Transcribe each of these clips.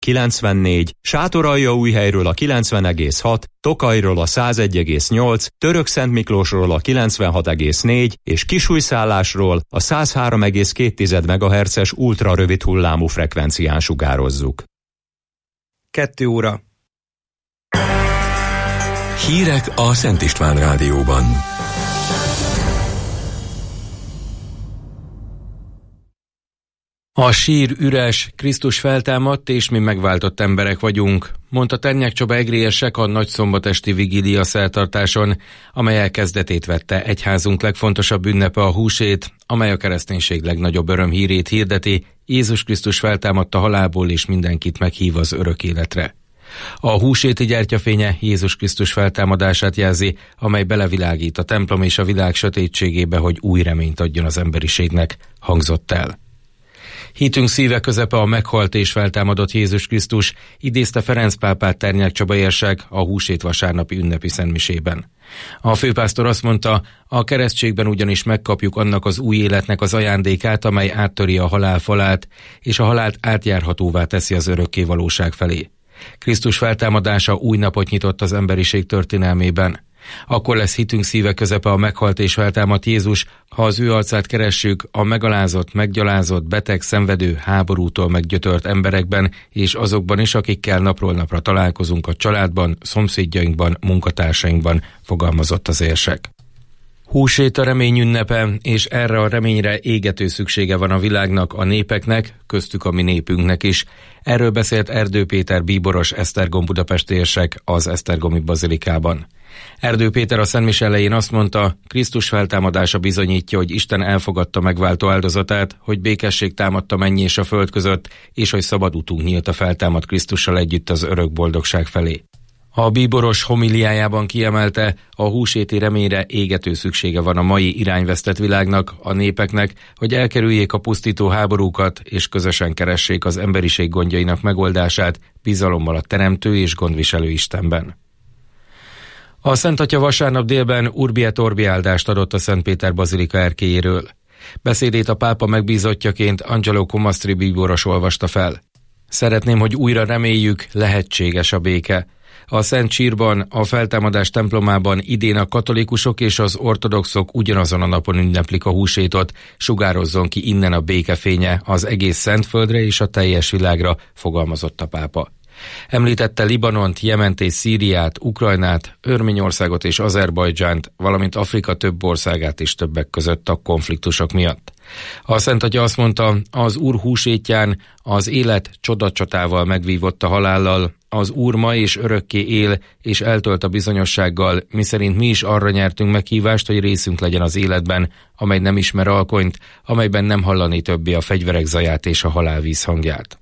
94, Sátoraljaújhelyről a 90,6, Tokajról a 101,8, Törökszentmiklósról a 96,4 és Kisújszállásról a 103,2 MHz-es ultrarövid hullámú frekvencián sugározzuk. 2 óra. Hírek a Szent István Rádióban. A sír üres, Krisztus feltámadt, és mi megváltott emberek vagyunk, mondta Ternyák Csaba egrélyesek a nagyszombatesti vigília szertartáson, amely elkezdetét vette egyházunk legfontosabb ünnepe, a húsét, amely a kereszténység legnagyobb örömhírét hirdeti: Jézus Krisztus feltámadt a halálból, és mindenkit meghív az örök életre. A húséti gyertyafénye Jézus Krisztus feltámadását jelzi, amely belevilágít a templom és a világ sötétségébe, hogy új reményt adjon az emberiségnek, hangzott el. Hitünk szíve közepe a meghalt és feltámadott Jézus Krisztus, idézte Ferenc pápát Ternyák Csaba érsek a húsét vasárnapi ünnepi szentmisében. A főpásztor azt mondta, a keresztségben ugyanis megkapjuk annak az új életnek az ajándékát, amely áttöri a halál falát, és a halált átjárhatóvá teszi az örökké valóság felé. Krisztus feltámadása új napot nyitott az emberiség történelmében. Akkor lesz hitünk szíve közepe a meghalt és feltámadt Jézus, ha az ő arcát keressük a megalázott, meggyalázott, beteg, szenvedő, háborútól meggyötört emberekben, és azokban is, akikkel napról napra találkozunk a családban, szomszédjainkban, munkatársainkban, fogalmazott az érsek. Húsét a remény ünnepe, és erre a reményre égető szüksége van a világnak, a népeknek, köztük a mi népünknek is. Erről beszélt Erdő Péter bíboros Esztergom budapesti érsek az esztergomi bazilikában. Erdő Péter a szentmise elején azt mondta, Krisztus feltámadása bizonyítja, hogy Isten elfogadta megváltó áldozatát, hogy békesség támadta mennyi és a föld között, és hogy szabad utunk nyílt a feltámadt Krisztussal együtt az örök boldogság felé. A bíboros homiliájában kiemelte, a húséti reményre égető szüksége van a mai irányvesztett világnak, a népeknek, hogy elkerüljék a pusztító háborúkat, és közösen keressék az emberiség gondjainak megoldását, bizalommal a teremtő és gondviselő Istenben. A Szent Atya vasárnap délben Urbi et Orbi áldást adott a Szent Péter bazilika erkélyéről. Beszédét a pápa megbízottjaként Angelo Comastri bíboros olvasta fel. Szeretném, hogy újra reméljük, lehetséges a béke. A Szent Sírban, a feltámadás templomában idén a katolikusok és az ortodoxok ugyanazon a napon ünneplik a húsétot, sugározzon ki innen a békefénye az egész Szentföldre és a teljes világra, fogalmazott a pápa. Említette Libanont, Jement és Szíriát, Ukrajnát, Örményországot és Azerbajdzsánt, valamint Afrika több országát is többek között a konfliktusok miatt. A Szent Atya azt mondta, az Úr húsétján az élet csodacsatával megvívott a halállal, az Úr ma és örökké él, és eltölt a bizonyossággal, miszerint mi is arra nyertünk meghívást, hogy részünk legyen az életben, amely nem ismer alkonyt, amelyben nem hallani többé a fegyverek zaját és a halál vízhangját.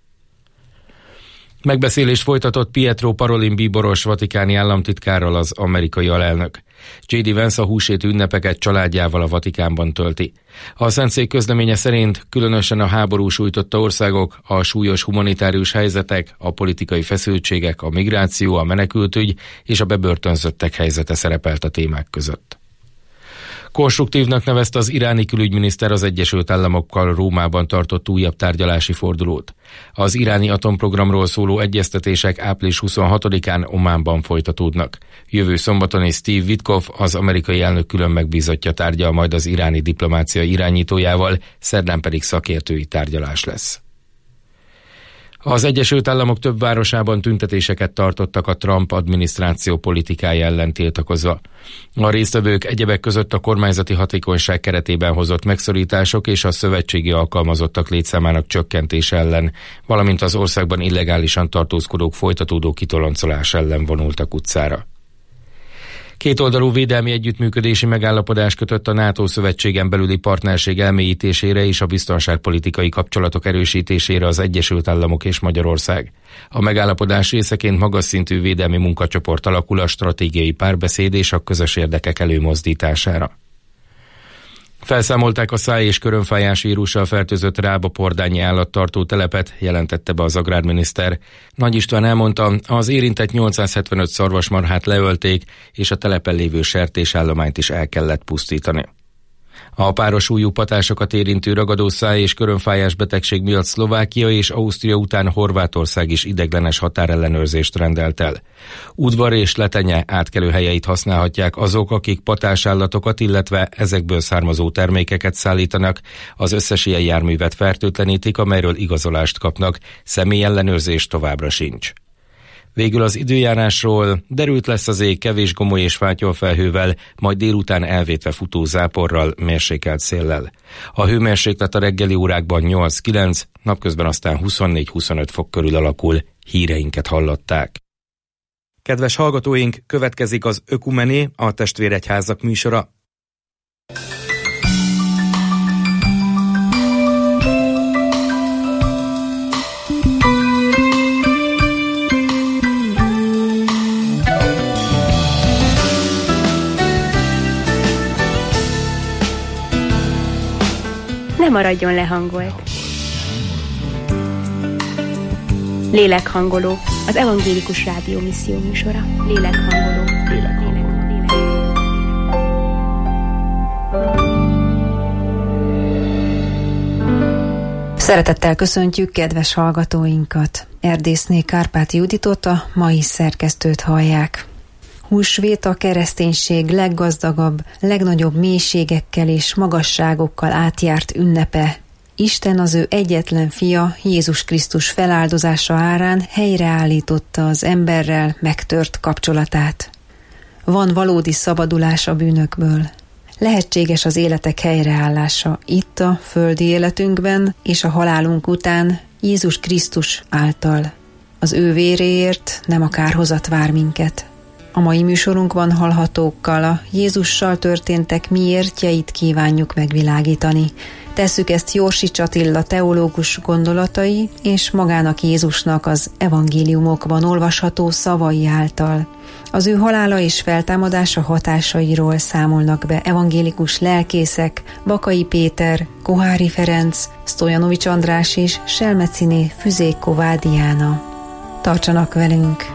Megbeszélést folytatott Pietro Parolin bíboros vatikáni államtitkárral az amerikai alelnök. J.D. Vance a húsét ünnepeket családjával a Vatikánban tölti. A Szentszék közleménye szerint különösen a háború sújtotta országok, a súlyos humanitárius helyzetek, a politikai feszültségek, a migráció, a menekültügy és a bebörtönzöttek helyzete szerepelt a témák között. Konstruktívnak nevezte az iráni külügyminiszter az Egyesült Államokkal Rómában tartott újabb tárgyalási fordulót. Az iráni atomprogramról szóló egyeztetések április 26-án Ománban folytatódnak. Jövő szombaton is Steve Witkoff, az amerikai elnök külön megbízottja tárgyal majd az iráni diplomácia irányítójával, szerdán pedig szakértői tárgyalás lesz. Az Egyesült Államok több városában tüntetéseket tartottak a Trump adminisztráció politikája ellen tiltakozva. A résztvevők egyebek között a kormányzati hatékonyság keretében hozott megszorítások és a szövetségi alkalmazottak létszámának csökkentése ellen, valamint az országban illegálisan tartózkodók folytatódó kitoloncolás ellen vonultak utcára. Kétoldalú védelmi együttműködési megállapodás kötött a NATO szövetségen belüli partnerség elmélyítésére és a biztonságpolitikai kapcsolatok erősítésére az Egyesült Államok és Magyarország. A megállapodás részeként magas szintű védelmi munkacsoport alakul a stratégiai párbeszéd és a közös érdekek előmozdítására. Felszámolták a száj- és körömfájás vírussal fertőzött rába-pordányi állattartó telepet, jelentette be az agrárminiszter. Nagy István elmondta, az érintett 875 szarvasmarhát leölték, és a telepen lévő sertésállományt is el kellett pusztítani. A páros ujjupatásokat érintő ragadószáj és körömfájás betegség miatt Szlovákia és Ausztria után Horvátország is ideiglenes határellenőrzést rendelt el. Udvar és letenye átkelőhelyeit használhatják azok, akik patásállatokat, illetve ezekből származó termékeket szállítanak, az összes ilyen járművet fertőtlenítik, amelyről igazolást kapnak, személyellenőrzés továbbra sincs. Végül az időjárásról: derült lesz az ég, kevés gomoly és fátyolfelhővel, majd délután elvétve futó záporral, mérsékelt széllel. A hőmérséklet a reggeli órákban 8-9, napközben aztán 24-25 fok körül alakul. Híreinket hallották. Kedves hallgatóink, következik az Ökumené, a Testvéregyházak műsora. Ne maradjon lehangolt. Lélekhangoló, az evangélikus rádió misszió műsora. Lélekhangoló. Szeretettel köszöntjük kedves hallgatóinkat. Erdészné Kárpáti Juditot, a mai szerkesztőt hallják. Húsvét a kereszténység leggazdagabb, legnagyobb mélységekkel és magasságokkal átjárt ünnepe. Isten az ő egyetlen fia, Jézus Krisztus feláldozása árán helyreállította az emberrel megtört kapcsolatát. Van valódi szabadulás a bűnökből. Lehetséges az életek helyreállása itt a földi életünkben és a halálunk után Jézus Krisztus által. Az ő véréért nem a kárhozat vár minket. A mai műsorunkban hallhatókkal a Jézussal történtek miértjeit kívánjuk megvilágítani. Tesszük ezt Jorsics Attila teológus gondolatai és magának Jézusnak az evangéliumokban olvasható szavai által. Az ő halála és feltámadása hatásairól számolnak be evangélikus lelkészek Bakai Péter, Kohári Ferenc, Sztojanovics András és Selmeciné Füzék Kovádiána. Tartsanak velünk!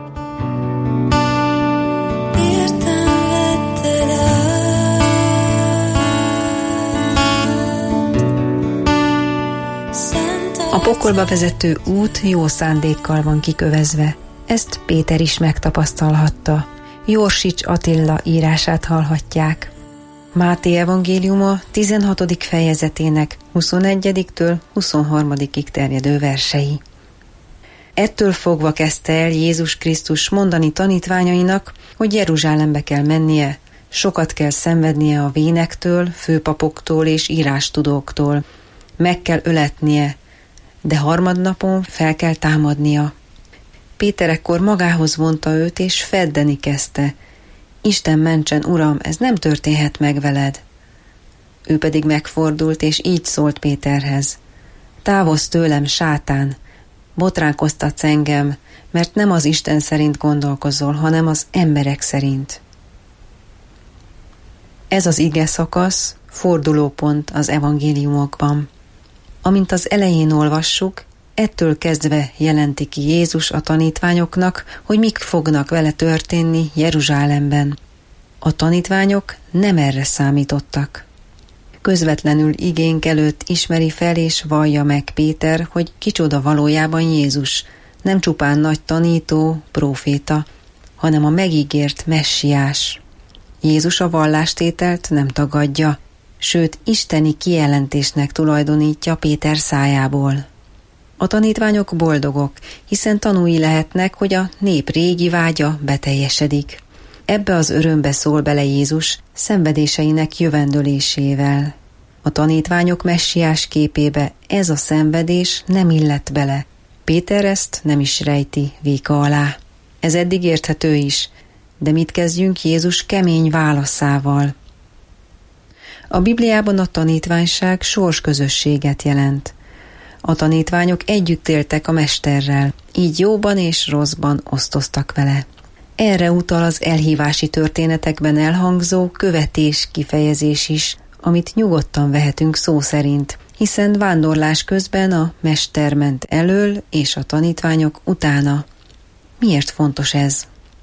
A pokolba vezető út jó szándékkal van kikövezve. Ezt Péter is megtapasztalhatta. Jorsics Attila írását hallhatják. Máté evangéliuma 16. fejezetének 21-től 23-ig terjedő versei. Ettől fogva kezdte el Jézus Krisztus mondani tanítványainak, hogy Jeruzsálembe kell mennie, sokat kell szenvednie a vénektől, főpapoktól és írástudóktól. Meg kell öletnie, de harmadnapon fel kell támadnia. Péter ekkor magához vonta őt, és feddeni kezdte. Isten mentsen, Uram, ez nem történhet meg veled. Ő pedig megfordult, és így szólt Péterhez. Távozz tőlem, sátán, botránkoztatsz engem, mert nem az Isten szerint gondolkozol, hanem az emberek szerint. Ez az ige szakasz fordulópont az evangéliumokban. Amint az elején olvassuk, ettől kezdve jelenti ki Jézus a tanítványoknak, hogy mik fognak vele történni Jeruzsálemben. A tanítványok nem erre számítottak. Közvetlenül igénk előtt ismeri fel és vallja meg Péter, hogy kicsoda valójában Jézus, nem csupán nagy tanító, próféta, hanem a megígért messiás. Jézus a vallástételt nem tagadja, sőt, isteni kijelentésnek tulajdonítja Péter szájából. A tanítványok boldogok, hiszen tanúi lehetnek, hogy a nép régi vágya beteljesedik. Ebbe az örömbe szól bele Jézus szenvedéseinek jövendölésével. A tanítványok messiás képébe ez a szenvedés nem illett bele. Péter ezt nem is rejti véka alá. Ez eddig érthető is, de mit kezdjünk Jézus kemény válaszával? A Bibliában a tanítványság sorsközösséget jelent. A tanítványok együtt éltek a mesterrel, így jóban és rosszban osztoztak vele. Erre utal az elhívási történetekben elhangzó követés kifejezés is, amit nyugodtan vehetünk szó szerint, hiszen vándorlás közben a mester ment elől és a tanítványok utána. Miért fontos ez?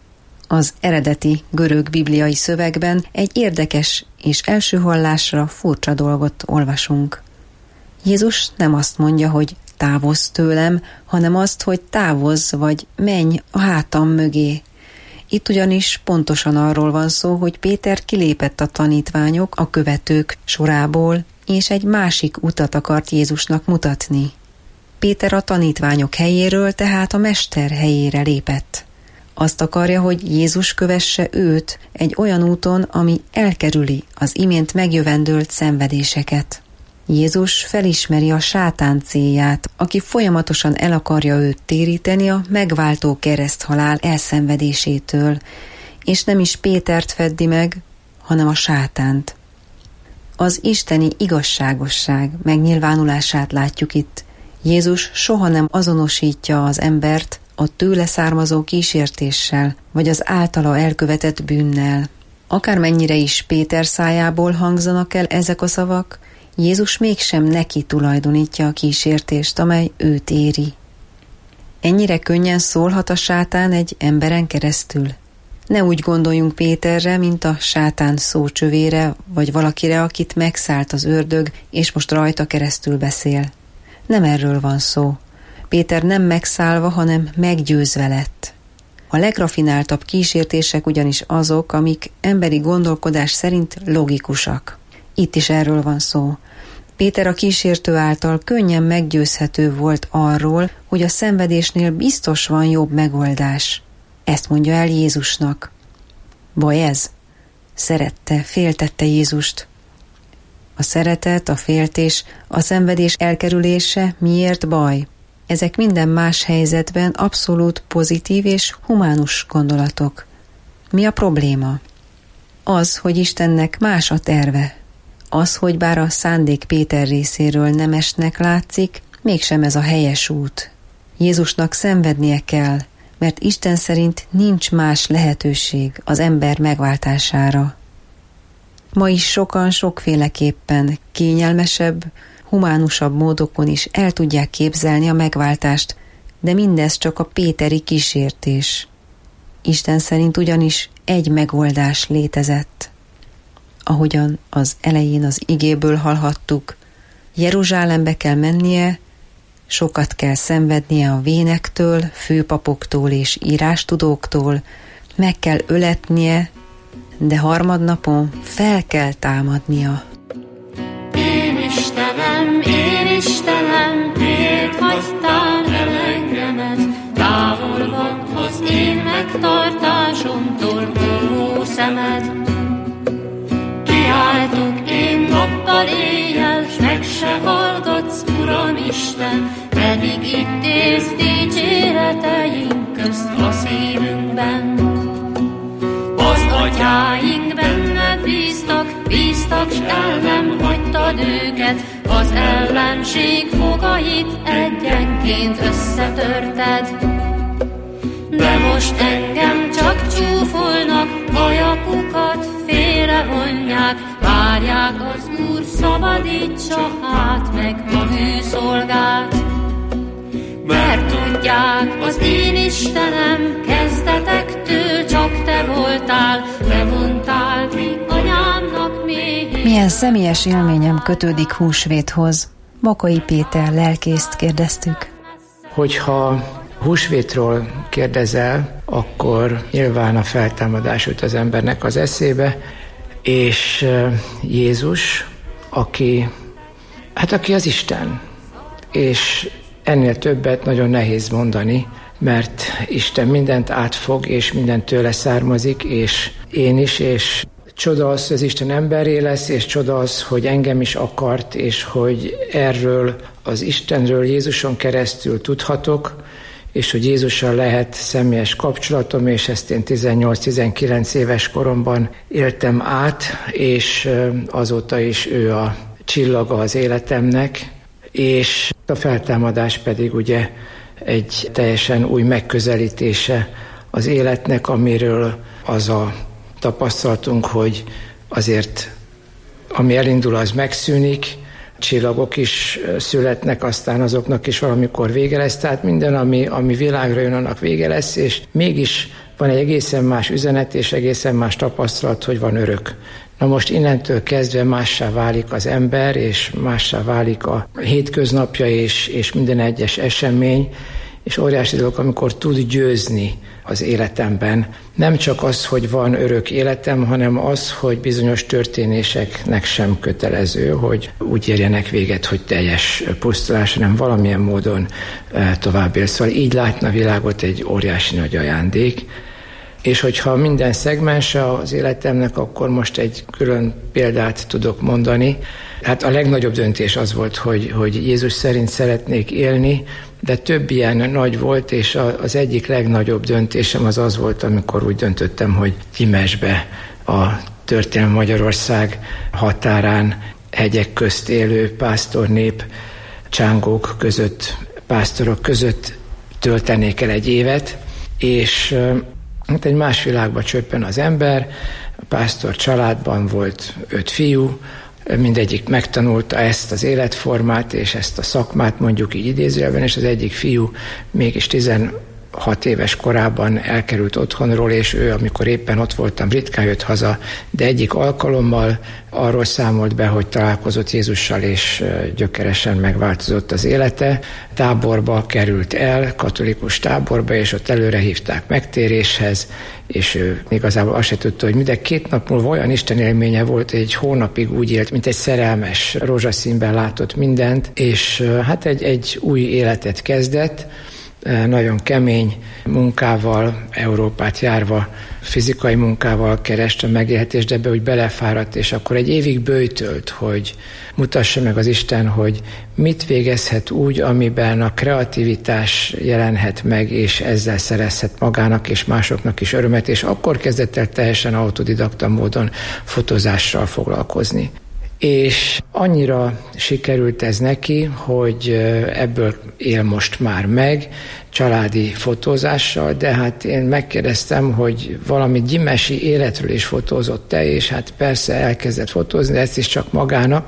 Az eredeti görög bibliai szövegben egy érdekes és első hallásra furcsa dolgot olvasunk. Jézus nem azt mondja, hogy távozz tőlem, hanem azt, hogy távozz vagy menj a hátam mögé. Itt ugyanis pontosan arról van szó, hogy Péter kilépett a tanítványok, a követők sorából, és egy másik utat akart Jézusnak mutatni. Péter a tanítványok helyéről, tehát a mester helyére lépett. Azt akarja, hogy Jézus kövesse őt egy olyan úton, ami elkerüli az imént megjövendőlt szenvedéseket. Jézus felismeri a sátán célját, aki folyamatosan el akarja őt téríteni a megváltó kereszthalál elszenvedésétől, és nem is Pétert feddi meg, hanem a sátánt. Az isteni igazságosság megnyilvánulását látjuk itt. Jézus soha nem azonosítja az embert a tőle származó kísértéssel, vagy az általa elkövetett bűnnel. Akármennyire is Péter szájából hangzanak el ezek a szavak, Jézus mégsem neki tulajdonítja a kísértést, amely őt éri. Ennyire könnyen szólhat a sátán egy emberen keresztül? Ne úgy gondoljunk Péterre, mint a sátán szócsövére, vagy valakire, akit megszállt az ördög, és most rajta keresztül beszél. Nem erről van szó. Péter nem megszállva, hanem meggyőzve lett. A legrafináltabb kísértések ugyanis azok, amik emberi gondolkodás szerint logikusak. Itt is erről van szó. Péter a kísértő által könnyen meggyőzhető volt arról, hogy a szenvedésnél biztos van jobb megoldás. Ezt mondja el Jézusnak. Baj ez? Szerette, féltette Jézust. A szeretet, a féltés, a szenvedés elkerülése miért baj? Ezek minden más helyzetben abszolút pozitív és humánus gondolatok. Mi a probléma? Az, hogy Istennek más a terve. Az, hogy bár a szándék Péter részéről nemesnek látszik, mégsem ez a helyes út. Jézusnak szenvednie kell, mert Isten szerint nincs más lehetőség az ember megváltására. Ma is sokan sokféleképpen kényelmesebb, humánusabb módokon is el tudják képzelni a megváltást, de mindez csak a péteri kísértés. Isten szerint ugyanis egy megoldás létezett. Ahogyan az elején az igéből hallhattuk, Jeruzsálembe kell mennie, sokat kell szenvednie a vénektől, főpapoktól és írástudóktól, meg kell öletnie, de harmadnapon fel kell támadnia. Én Istenem, miért hagytál el engemet? Távol van az én megtartásomtól, ó szemed. Kiáltok én nappal éjjel, s meg se hallgatsz, Uram Isten, pedig itt élsz dicséreteink közt a szívünkben. Az atyáink benned bíztak, s el nem hagytad őket, az ellenség fogait egyenként összetörted. De most engem csak csúfolnak, ajakukat félrevonják, várják az Úr, szabadítsa hát meg a hűszolgát. Mert tudják, az én Istenem, kezdetektől csak te voltál, levontál mi anyámnak méhét. Milyen személyes élményem kötődik húsvéthoz? Makai Péter lelkészt kérdeztük. Hogyha húsvétról kérdezel, akkor nyilván a feltámadás jut az embernek az eszébe, és Jézus, aki az Isten, és ennél többet nagyon nehéz mondani, mert Isten mindent átfog, és mindent tőle származik, és én is, és csoda az, hogy az Isten emberré lesz, és csoda az, hogy engem is akart, és hogy erről az Istenről Jézuson keresztül tudhatok, és hogy Jézussal lehet személyes kapcsolatom, és ezt én 18-19 éves koromban éltem át, és azóta is ő a csillaga az életemnek, és a feltámadás pedig ugye egy teljesen új megközelítése az életnek, amiről az a tapasztalatunk, hogy azért ami elindul, az megszűnik, csillagok is születnek, aztán azoknak is valamikor vége lesz, tehát minden, ami világra jön, annak vége lesz, és mégis van egy egészen más üzenet, és egészen más tapasztalat, hogy van örök. Na most innentől kezdve mássá válik az ember, és mássá válik a hétköznapja, és minden egyes esemény, és óriási dolog, amikor tud győzni az életemben. Nem csak az, hogy van örök életem, hanem az, hogy bizonyos történéseknek sem kötelező, hogy úgy érjenek véget, hogy teljes pusztulás, hanem valamilyen módon tovább él. Szóval így látna a világot egy óriási nagy ajándék. És hogyha minden szegmense az életemnek, akkor most egy külön példát tudok mondani. Hát a legnagyobb döntés az volt, hogy Jézus szerint szeretnék élni, de több ilyen nagy volt, és az egyik legnagyobb döntésem az volt, amikor úgy döntöttem, hogy Gyimesbe, a történelmi Magyarország határán, hegyek közt élő pásztornép, csángók között, pásztorok között töltenék el egy évet, és egy más világba csöppen az ember. A pásztor családban volt 5 fiú, mindegyik megtanulta ezt az életformát és ezt a szakmát, mondjuk így idézőjelben, és az egyik fiú mégis 16 éves korában elkerült otthonról, és ő, amikor éppen ott voltam, ritkán jött haza, de egyik alkalommal arról számolt be, hogy találkozott Jézussal, és gyökeresen megváltozott az élete. Táborba került el, katolikus táborba, és ott előre hívták megtéréshez, és ő igazából azt se tudta, hogy de 2 nap múlva olyan istenélménye volt, hogy egy hónapig úgy élt, mint egy szerelmes, rózsaszínben látott mindent, és hát egy új életet kezdett, nagyon kemény munkával, Európát járva, fizikai munkával kereste megélhetést, de ebbe úgy belefáradt, és akkor egy évig böjtölt, hogy mutassa meg az Isten, hogy mit végezhet úgy, amiben a kreativitás jelenhet meg, és ezzel szerezhet magának és másoknak is örömet, és akkor kezdett el teljesen autodidakta módon fotózással foglalkozni. És annyira sikerült ez neki, hogy ebből él most már meg, családi fotózással, de hát én megkérdeztem, hogy valami gyimesi életről is fotózott-e, és hát persze elkezdett fotózni, de ezt is csak magának.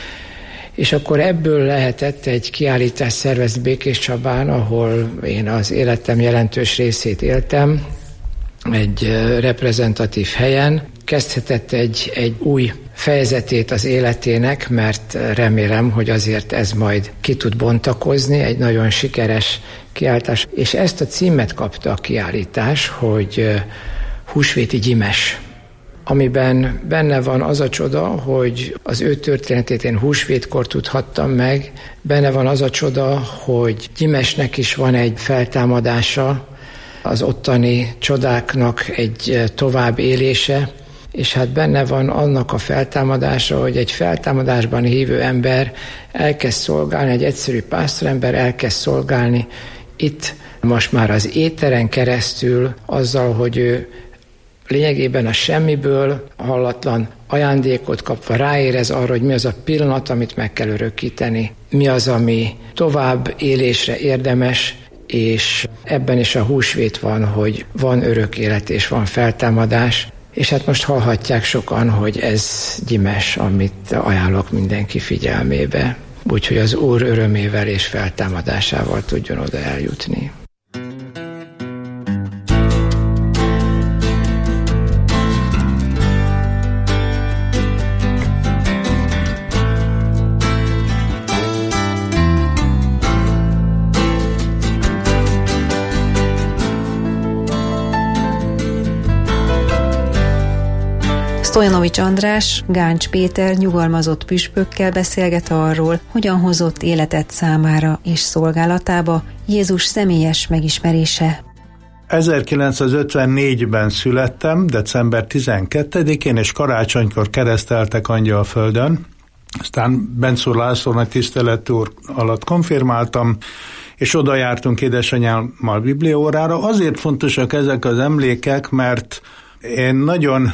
És akkor ebből lehetett egy kiállítást szervezni Békéscsabán, ahol én az életem jelentős részét éltem, egy reprezentatív helyen. Kezdhetett egy új fejezetét az életének, mert remélem, hogy azért ez majd ki tud bontakozni, egy nagyon sikeres kiállítás. És ezt a címet kapta a kiállítás, hogy Húsvéti Gyimes, amiben benne van az a csoda, hogy az ő történetét én húsvétkor tudhattam meg, benne van az a csoda, hogy Gyimesnek is van egy feltámadása, az ottani csodáknak egy tovább élése, és hát benne van annak a feltámadása, hogy egy feltámadásban hívő ember elkezd szolgálni, egy egyszerű pásztorember elkezd szolgálni itt most már az éteren keresztül azzal, hogy ő lényegében a semmiből hallatlan ajándékot kapva ráérez arra, hogy mi az a pillanat, amit meg kell örökíteni, mi az, ami tovább élésre érdemes, és ebben is a húsvét van, hogy van örök élet és van feltámadás. És hát most hallhatják sokan, hogy ez Gyimes, amit ajánlok mindenki figyelmébe, úgyhogy az Úr örömével és feltámadásával tudjon oda eljutni. Stojanovics András, Gáncs Péter nyugalmazott püspökkel beszélget arról, hogyan hozott életet számára és szolgálatába Jézus személyes megismerése. 1954-ben születtem, december 12-én, és karácsonykor kereszteltek Angyalföldön. Aztán Bencúr László nagy tiszteletű úr alatt konfirmáltam, és oda jártunk édesanyámmal bibliaórára. Azért fontosak ezek az emlékek, mert én nagyon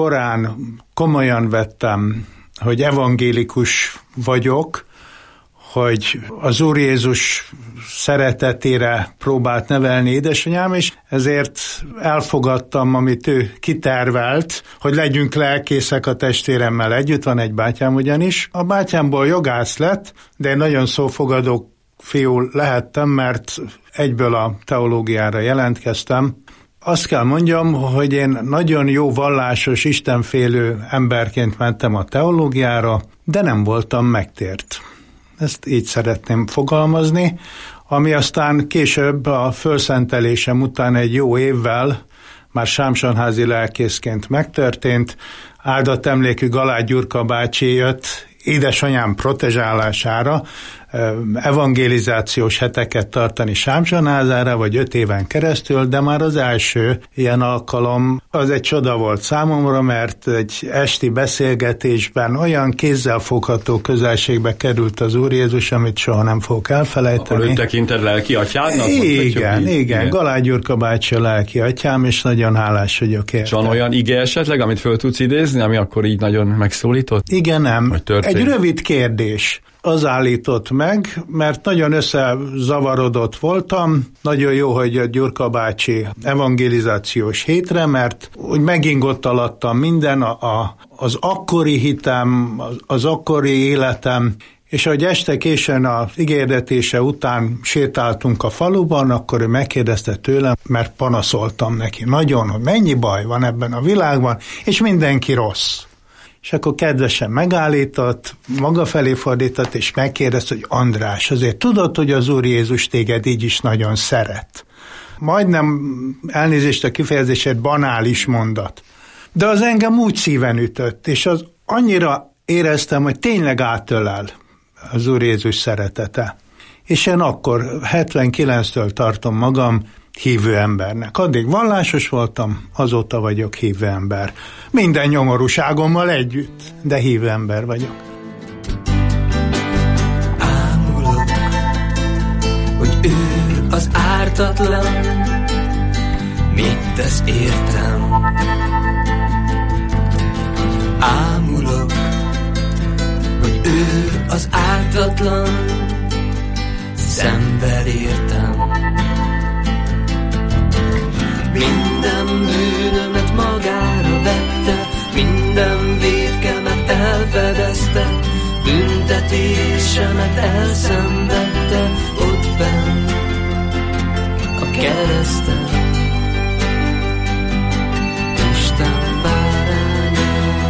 korán komolyan vettem, hogy evangélikus vagyok, hogy az Úr Jézus szeretetére próbált nevelni édesanyám, és ezért elfogadtam, amit ő kitervelt, hogy legyünk lelkészek a testvéremmel együtt, van egy bátyám ugyanis. A bátyámból jogász lett, de én nagyon szófogadó fiú lehettem, mert egyből a teológiára jelentkeztem. Azt kell mondjam, hogy én nagyon jó vallásos, istenfélő emberként mentem a teológiára, de nem voltam megtért. Ezt így szeretném fogalmazni, ami aztán később a fölszentelésem után egy jó évvel már sámsonházi lelkészként megtörtént. Áldott emlékű Galágy Gyurka bácsi jött édesanyám protezsálására, evangelizációs heteket tartani Sámsonházára, vagy 5 éven keresztül, de már az első ilyen alkalom az egy csoda volt számomra, mert egy esti beszélgetésben olyan kézzelfogható közelségbe került az Úr Jézus, amit soha nem fogok elfelejteni. Akkor ő tekinted lelki atyádnak? Igen, Galágy Gyurka bácsi a lelki atyám, és nagyon hálás vagyok érte. És van olyan ige esetleg, amit föl tudsz idézni, ami akkor így nagyon megszólított? Igen, nem. Egy rövid kérdés. Az állított meg, mert nagyon összezavarodott voltam. Nagyon jó, hogy a Gyurka bácsi evangelizációs hétre, mert úgy megingott alattam minden, az akkori hitem, az akkori életem, és ahogy este későn az igérdetése után sétáltunk a faluban, akkor ő megkérdezte tőlem, mert panaszoltam neki nagyon, hogy mennyi baj van ebben a világban, és mindenki rossz. És akkor kedvesen megállított, maga felé fordított, és megkérdezte, hogy András, azért tudod, hogy az Úr Jézus téged így is nagyon szeret. Majdnem elnézést a kifejezésért banális mondat. De az engem úgy szíven ütött, és az annyira éreztem, hogy tényleg átölel az Úr Jézus szeretete. És én akkor 79-től tartom magam hívő embernek. Addig vallásos voltam, azóta vagyok hívő ember. Minden nyomorúságommal együtt, de hívő ember vagyok. Ámulok, hogy ő az ártatlan, mit tesz értem. Ámulok, hogy ő az ártatlan, szenved értem. Minden bűnömet magára vette, minden vétkemet elfedezte, büntetésemet elszenvedte ott fenn a kereszten. Isten báránya,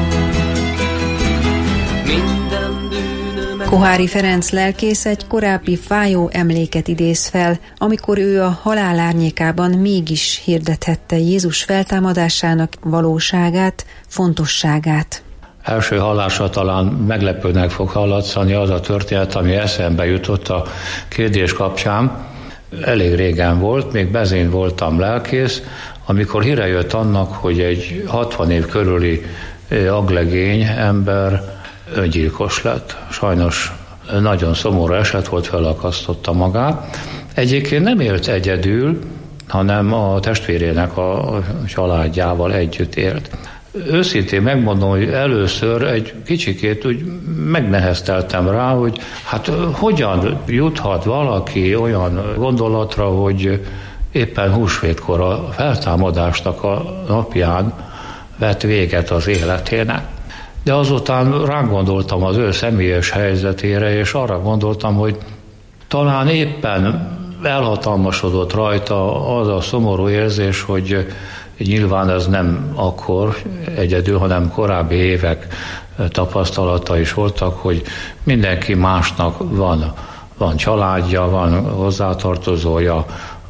minden bűnömet... Koháry Ferenc lelkész egy korábbi fájó emléket idéz fel, amikor ő a halál árnyékában mégis hirdethette Jézus feltámadásának valóságát, fontosságát. Első hallásra talán meglepőnek fog hallatszani az a történet, ami eszembe jutott a kérdés kapcsán. Elég régen volt, még bezén voltam lelkész, amikor híre jött annak, hogy egy 60 év körüli aglegény ember öngyilkos lett. Sajnos nagyon szomorú eset volt, felakasztotta magát. Egyébként nem élt egyedül, hanem a testvérének a családjával együtt élt. Őszintén megmondom, hogy először egy kicsikét úgy megnehezteltem rá, hogy hát hogyan juthat valaki olyan gondolatra, hogy éppen húsvétkor a feltámadásnak a napján vett véget az életének. De azután rágondoltam az ő személyes helyzetére, és arra gondoltam, hogy talán éppen elhatalmasodott rajta az a szomorú érzés, hogy nyilván ez nem akkor egyedül, hanem korábbi évek tapasztalata is voltak, hogy mindenki másnak van családja, van hozzátartozója,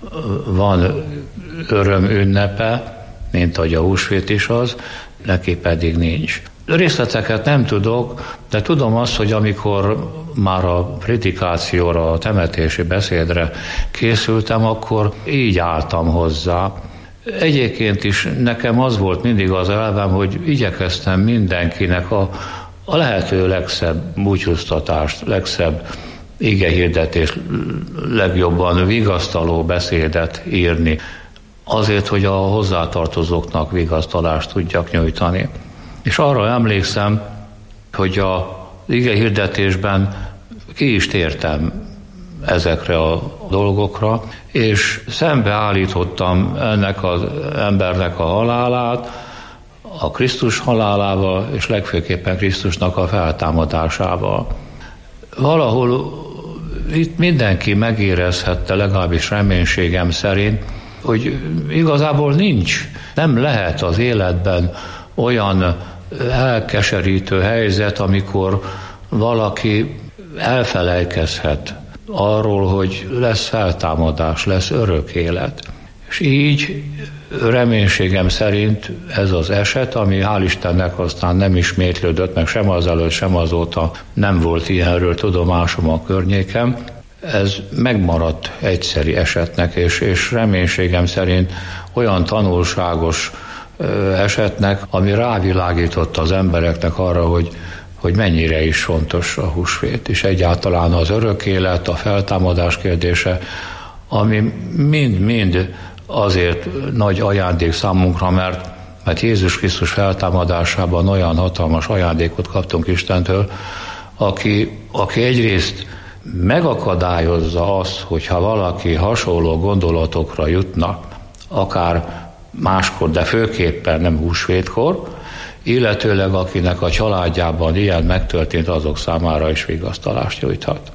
van örömünnepe, mint ahogy a húsvét is az, neki pedig nincs. Részleteket nem tudok, de tudom azt, hogy amikor már a predikációra, a temetési beszédre készültem, akkor így álltam hozzá. Egyébként is nekem az volt mindig az elvem, hogy igyekeztem mindenkinek a lehető legszebb búcsúztatást, legszebb igehirdetés, legjobban vigasztaló beszédet írni, azért, hogy a hozzátartozóknak vigasztalást tudjak nyújtani. És arra emlékszem, hogy az igehirdetésben ki is tértem ezekre a dolgokra, és szembeállítottam ennek az embernek a halálát a Krisztus halálával, és legfőképpen Krisztusnak a feltámadásával. Valahol itt mindenki megérezhette, legalábbis reménységem szerint, hogy igazából nem lehet az életben olyan elkeserítő helyzet, amikor valaki elfelejtkezhet arról, hogy lesz feltámadás, lesz örök élet. És így reménységem szerint ez az eset, ami hál' Istennek aztán nem ismétlődött, meg sem azelőtt, sem azóta nem volt ilyenről tudomásom a környéken, ez megmaradt egyszeri esetnek, és reménységem szerint olyan tanulságos esetnek, ami rávilágított az embereknek arra, hogy mennyire is fontos a húsvét, és egyáltalán az örök élet, a feltámadás kérdése, ami mind-mind azért nagy ajándék számunkra, mert Jézus Krisztus feltámadásában olyan hatalmas ajándékot kaptunk Istentől, aki egyrészt megakadályozza azt, hogyha valaki hasonló gondolatokra jutna, akár máskor, de főképpen nem húsvétkor, illetőleg akinek a családjában ilyen megtörtént, azok számára is vigasztalást nyújthat.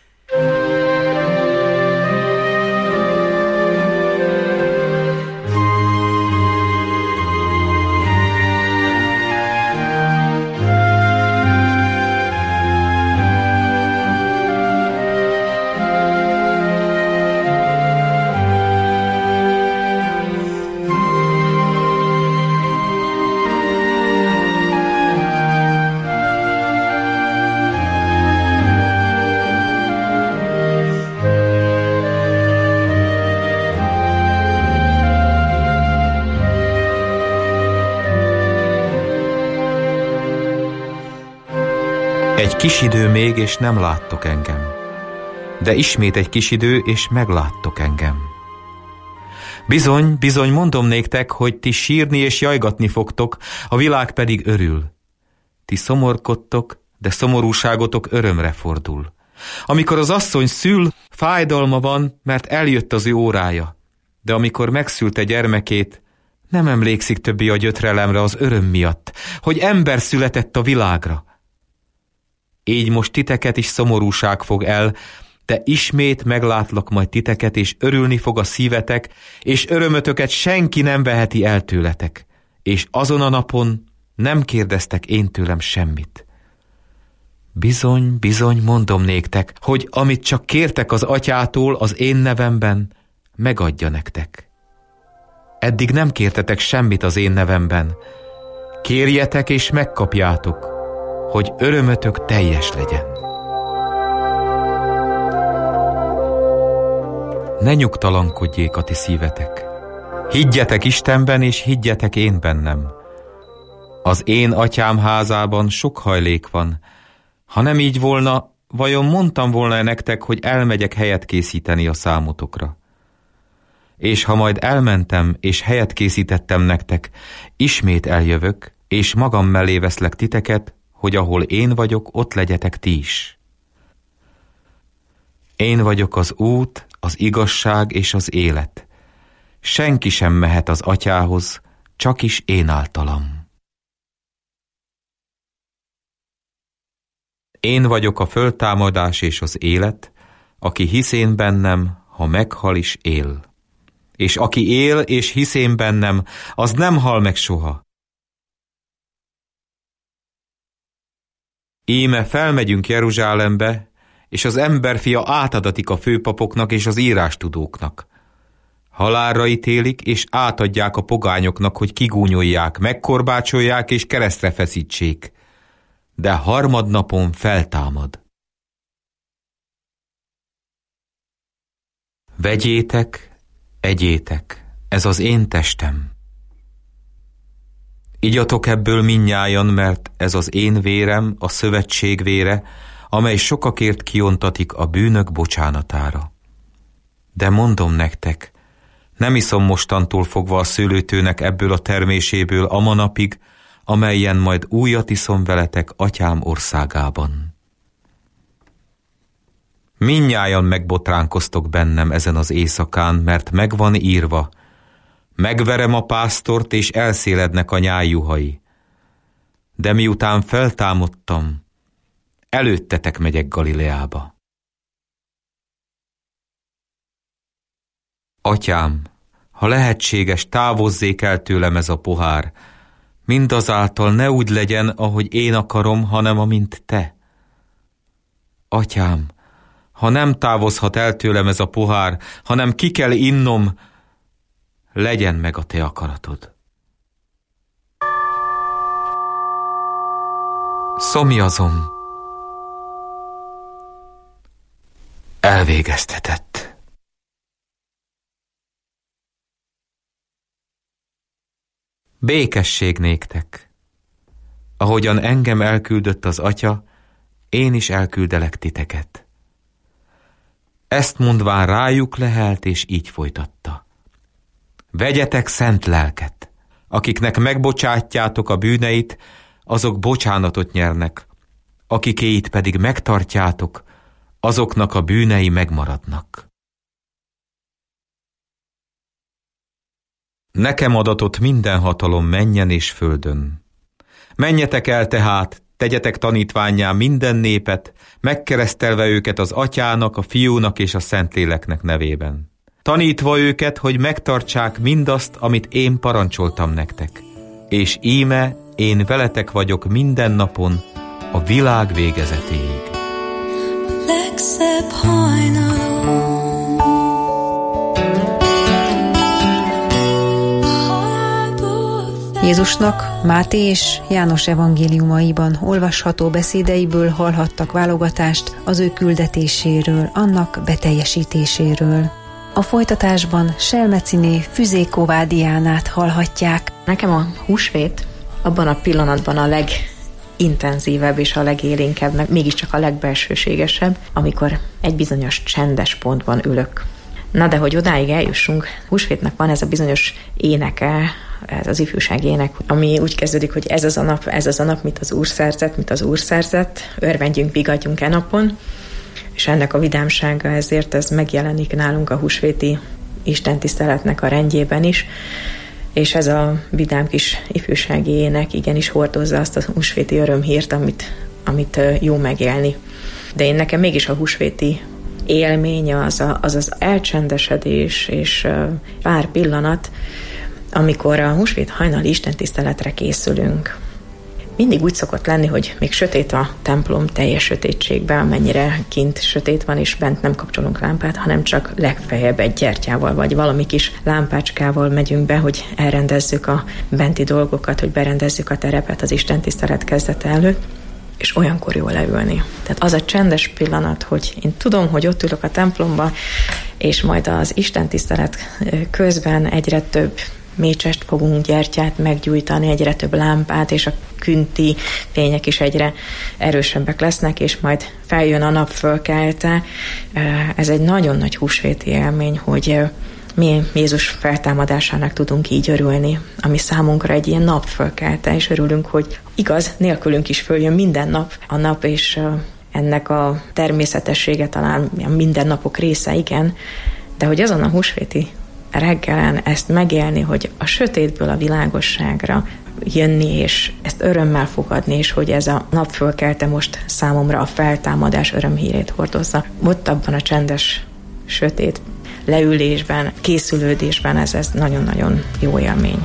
Egy kis idő még, és nem láttok engem. De ismét egy kis idő, és megláttok engem. Bizony, bizony mondom néktek, hogy ti sírni és jajgatni fogtok, a világ pedig örül. Ti szomorkodtok, de szomorúságotok örömre fordul. Amikor az asszony szül, fájdalma van, mert eljött az ő órája. De amikor megszülte gyermekét, nem emlékszik többi a gyötrelemre az öröm miatt, hogy ember született a világra. Így most titeket is szomorúság fog el, de ismét meglátlak majd titeket, és örülni fog a szívetek, és örömötöket senki nem veheti el tőletek. És azon a napon nem kérdeztek én tőlem semmit. Bizony, bizony mondom néktek, hogy amit csak kértek az atyától az én nevemben, megadja nektek. Eddig nem kértetek semmit az én nevemben. Kérjetek és megkapjátok, hogy örömötök teljes legyen. Ne nyugtalankodjék a ti szívetek. Higgyetek Istenben, és higgyetek én bennem. Az én atyám házában sok hajlék van. Ha nem így volna, vajon mondtam volna nektek, hogy elmegyek helyet készíteni a számotokra? És ha majd elmentem, és helyet készítettem nektek, ismét eljövök, és magam mellé veszlek titeket, hogy ahol én vagyok, ott legyetek ti is. Én vagyok az út, az igazság és az élet. Senki sem mehet az atyához, csak is én általam. Én vagyok a föltámadás és az élet, aki hisz én bennem, ha meghal is él. És aki él és hisz én bennem, az nem hal meg soha. Íme felmegyünk Jeruzsálembe, és az emberfia átadatik a főpapoknak és az írástudóknak. Halálra ítélik, és átadják a pogányoknak, hogy kigúnyolják, megkorbácsolják és keresztre feszítsék. De harmadnapon feltámad. Vegyétek, egyétek, ez az én testem. Igyatok ebből mindnyájan, mert ez az én vérem, a szövetség vére, amely sokakért kiontatik a bűnök bocsánatára. De mondom nektek, nem iszom mostantól fogva a szőlőtőnek ebből a terméséből a manapig, amelyen majd újat iszom veletek atyám országában. Mindnyájan megbotránkoztok bennem ezen az éjszakán, mert megvan írva, megverem a pásztort, és elszélednek a nyájjuhai. De miután feltámadtam, előttetek megyek Galileába. Atyám, ha lehetséges, távozzék el tőlem ez a pohár, mindazáltal ne úgy legyen, ahogy én akarom, hanem amint te. Atyám, ha nem távozhat el tőlem ez a pohár, hanem ki kell innom, legyen meg a te akaratod. Szomjazom. Elvégeztetett. Békesség néktek. Ahogyan engem elküldött az Atya, én is elküldelek titeket. Ezt mondván rájuk lehelt, és így folytatta. Vegyetek szent lelket. Akiknek megbocsátjátok a bűneit, azok bocsánatot nyernek. Akikéit pedig megtartjátok, azoknak a bűnei megmaradnak. Nekem adatott minden hatalom mennyen és földön. Menjetek el tehát, tegyetek tanítvánnyá minden népet, megkeresztelve őket az Atyának, a Fiúnak és a Szentléleknek nevében. Tanítva őket, hogy megtartsák mindazt, amit én parancsoltam nektek. És íme én veletek vagyok minden napon, a világ végezetéig. Legszebb hajnalom. Jézusnak Máté és János evangéliumaiban olvasható beszédeiből hallhattak válogatást az ő küldetéséről, annak beteljesítéséről. A folytatásban Selmeciné Füzéková Diánát hallhatják. Nekem a húsvét abban a pillanatban a legintenzívebb és a legélénkebb, meg mégiscsak a legbelsőségesebb, amikor egy bizonyos csendes pontban ülök. Na de hogy odáig eljussunk, húsvétnek van ez a bizonyos éneke, ez az ifjúsági ének, ami úgy kezdődik, hogy ez az a nap, mit az Úr szerzett, örvendjünk, vigadjunk napon, és ennek a vidámsága ezért ez megjelenik nálunk a húsvéti istentiszteletnek a rendjében is, és ez a vidám kis ifjúsági ének igenis hordozza azt a húsvéti örömhírt, amit jó megélni. De én nekem mégis a húsvéti élmény az elcsendesedés és pár pillanat, amikor a húsvét hajnali istentiszteletre készülünk. Mindig úgy szokott lenni, hogy még sötét a templom, teljes sötétségben, amennyire kint sötét van, és bent nem kapcsolunk lámpát, hanem csak legfeljebb egy gyertyával, vagy valami kis lámpácskával megyünk be, hogy elrendezzük a benti dolgokat, hogy berendezzük a terepet az istentisztelet kezdete előtt, és olyankor jó leülni. Tehát az a csendes pillanat, hogy én tudom, hogy ott ülök a templomba, és majd az istentisztelet közben egyre több mécsest fogunk, gyertyát meggyújtani, egyre több lámpát, és a künti fények is egyre erősebbek lesznek, és majd feljön a nap fölkelte. Ez egy nagyon nagy húsvéti élmény, hogy mi Jézus feltámadásának tudunk így örülni, ami számunkra egy ilyen nap fölkelte, és örülünk, hogy igaz, nélkülünk is följön minden nap a nap, és ennek a természetessége talán a mindennapok része, igen, de hogy azon a húsvéti reggelen ezt megélni, hogy a sötétből a világosságra jönni, és ezt örömmel fogadni, és hogy ez a nap fölkelte most számomra a feltámadás örömhírét hordozza. Ott abban a csendes, sötét leülésben, készülődésben ez nagyon-nagyon jó élmény.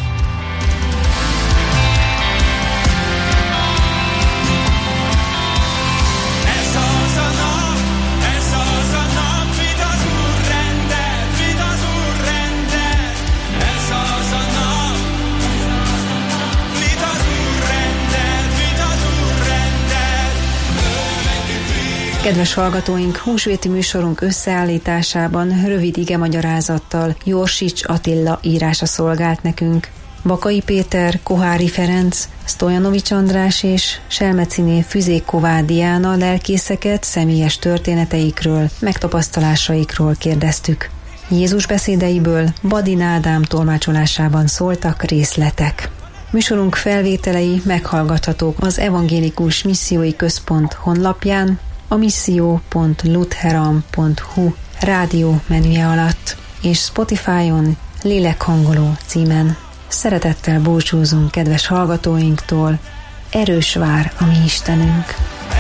Kedves hallgatóink, húsvéti műsorunk összeállításában rövid igemagyarázattal Jorsics Attila írása szolgált nekünk. Bakai Péter, Kohári Ferenc, Sztojanovics András és Selmeciné Füzéková Diána lelkészeket személyes történeteikről, megtapasztalásaikról kérdeztük. Jézus beszédeiből Badin Ádám tolmácsolásában szóltak részletek. Műsorunk felvételei meghallgathatók az Evangélikus Missziói Központ honlapján, a misszió.lutheran.hu rádió menüje alatt, és Spotify-on Lélekhangoló címen. Szeretettel búcsúzunk kedves hallgatóinktól, erős vár a mi Istenünk.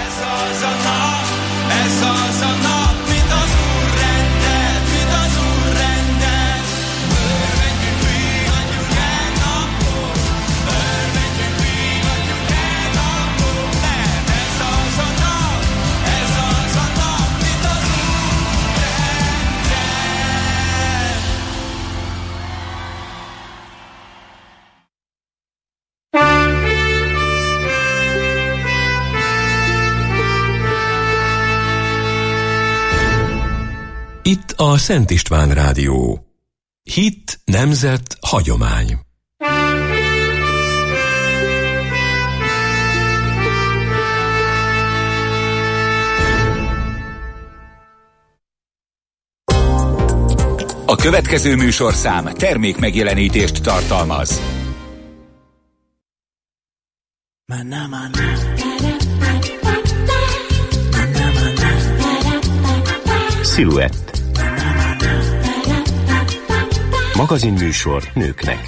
Itt a Szent István Rádió. Hit, nemzet, hagyomány. A következő műsorszám termékmegjelenítést tartalmaz. Sziluett. Magazinműsor nőknek.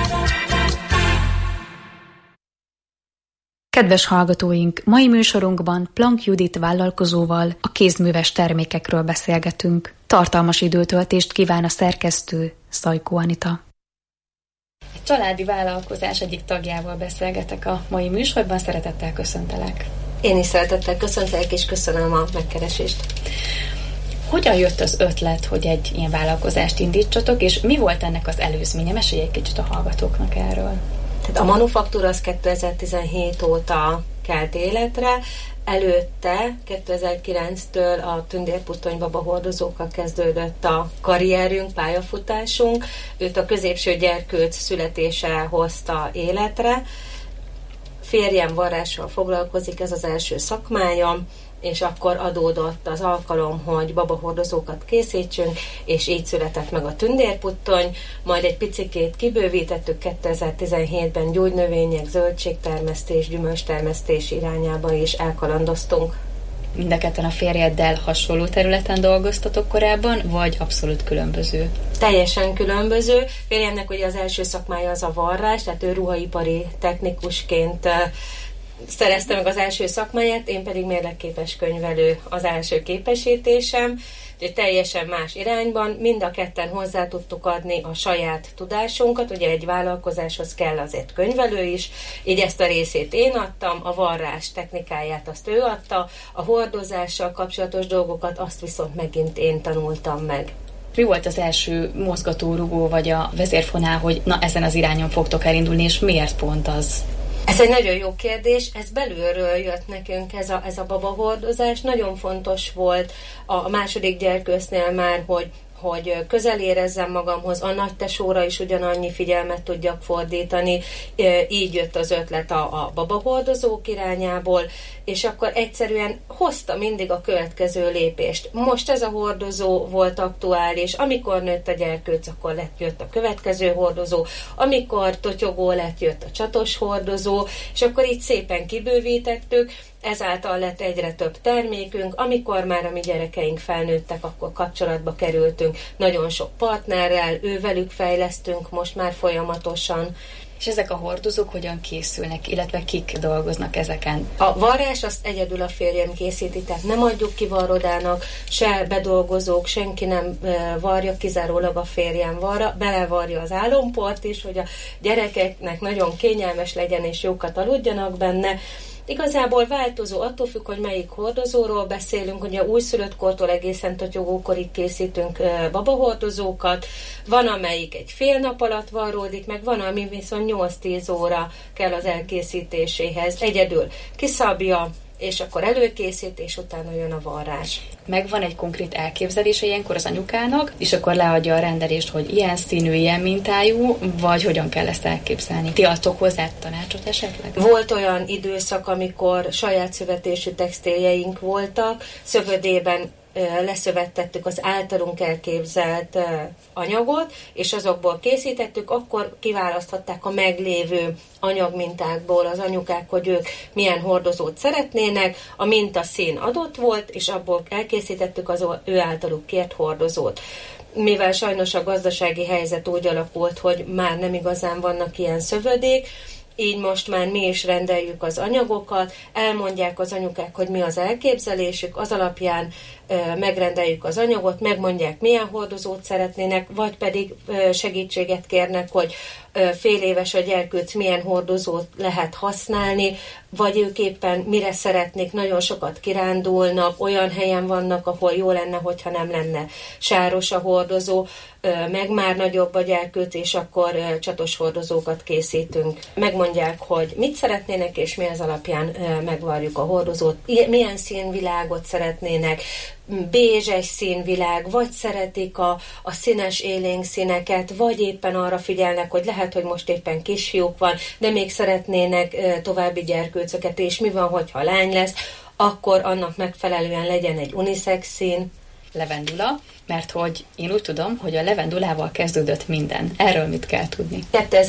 Kedves hallgatóink, mai műsorunkban Plank Judit vállalkozóval a kézműves termékekről beszélgetünk. Tartalmas időtöltést kíván a szerkesztő, Szajkó Anita. Egy családi vállalkozás egyik tagjával beszélgetek a mai műsorban, szeretettel köszöntelek. Én is szeretettel köszöntelek, és köszönöm a megkeresést. Hogyan jött az ötlet, hogy egy ilyen vállalkozást indítsatok, és mi volt ennek az előzménye? Mesélj egy kicsit a hallgatóknak erről. Tehát a manufaktúra az 2017 óta kelt életre, előtte 2009-től a tündérputtony babahordozókkal kezdődött a karrierünk, pályafutásunk. Őt a középső gyerkőc születése hozta életre. Férjem varrással foglalkozik, ez az első szakmája, és akkor adódott az alkalom, hogy babahordozókat készítsünk, és így született meg a tündérputtony, majd egy picikét kibővítettük 2017-ben gyógynövények, zöldségtermesztés, gyümölcstermesztés irányába is elkalandoztunk. Mind a ketten a férjeddel hasonló területen dolgoztatok korábban, vagy abszolút különböző? Teljesen különböző. Férjemnek ugye az első szakmája az a varrás, tehát ő ruhaipari technikusként szerezte meg az első szakmáját, én pedig mérlekképes könyvelő az első képesítésem, úgyhogy teljesen más irányban. Mind a ketten hozzá tudtuk adni a saját tudásunkat, ugye egy vállalkozáshoz kell azért könyvelő is, így ezt a részét én adtam, a varrás technikáját azt ő adta, a hordozással kapcsolatos dolgokat azt viszont megint én tanultam meg. Mi volt az első mozgatórugó vagy a vezérfonál, hogy na ezen az irányon fogtok elindulni, és miért pont az? Ez egy nagyon jó kérdés, ez belülről jött nekünk ez a babahordozás. Nagyon fontos volt a második gyerkőcnél már, hogy közel érezzem magamhoz, a nagytesóra is ugyanannyi figyelmet tudjak fordítani, így jött az ötlet a babahordozók irányából, és akkor egyszerűen hozta mindig a következő lépést. Most ez a hordozó volt aktuális, amikor nőtt a gyerkőc, akkor jött a következő hordozó, amikor totyogó lett, jött a csatos hordozó, és akkor így szépen kibővítettük, ezáltal lett egyre több termékünk. Amikor már a mi gyerekeink felnőttek, akkor kapcsolatba kerültünk nagyon sok partnerrel, ővelük fejlesztünk most már folyamatosan. És ezek a hordozók hogyan készülnek, illetve kik dolgoznak ezeken? A varrás azt egyedül a férjem készíti, tehát nem adjuk ki varrodának, se bedolgozók, senki nem varja, kizárólag a férjem varra, belevarja az álomport is, hogy a gyerekeknek nagyon kényelmes legyen és jókat aludjanak benne. Igazából változó, attól függ, hogy melyik hordozóról beszélünk, ugye újszülött kortól egészen totyogókorig készítünk babahordozókat, van amelyik egy fél nap alatt varródik, meg van, ami viszont 8-10 óra kell az elkészítéséhez. Egyedül kiszabja, és akkor előkészít, és utána jön a varrás. Megvan egy konkrét elképzelése ilyenkor az anyukának, és akkor leadja a rendelést, hogy ilyen színű, ilyen mintájú, vagy hogyan kell ezt elképzelni? Ti adtok hozzá tanácsot esetleg? Volt olyan időszak, amikor saját szövetésű textiljeink voltak, szövödében leszövettettük az általunk elképzelt anyagot, és azokból készítettük, akkor kiválaszthatták a meglévő anyagmintákból az anyukák, hogy ők milyen hordozót szeretnének, a mintaszín adott volt, és abból elkészítettük az ő általuk kért hordozót. Mivel sajnos a gazdasági helyzet úgy alakult, hogy már nem igazán vannak ilyen szövődék, így most már mi is rendeljük az anyagokat, elmondják az anyukák, hogy mi az elképzelésük, az alapján megrendeljük az anyagot, megmondják, milyen hordozót szeretnének, vagy pedig segítséget kérnek, hogy fél éves a gyerkőc milyen hordozót lehet használni, vagy ők éppen mire szeretnék, nagyon sokat kirándulnak, olyan helyen vannak, ahol jó lenne, hogyha nem lenne sáros a hordozó, meg már nagyobb a gyerkőc, és akkor csatos hordozókat készítünk. Megmondják, hogy mit szeretnének, és mi az alapján megvarjuk a hordozót, milyen színvilágot szeretnének, bézses színvilág, vagy szeretik a színes élénk színeket, vagy éppen arra figyelnek, hogy lehet, hogy most éppen kisfiúk van, de még szeretnének további gyerkőcöket, és mi van, hogyha lány lesz, akkor annak megfelelően legyen egy unisex szín. Levendula, mert hogy én úgy tudom, hogy a levendulával kezdődött minden. Erről mit kell tudni?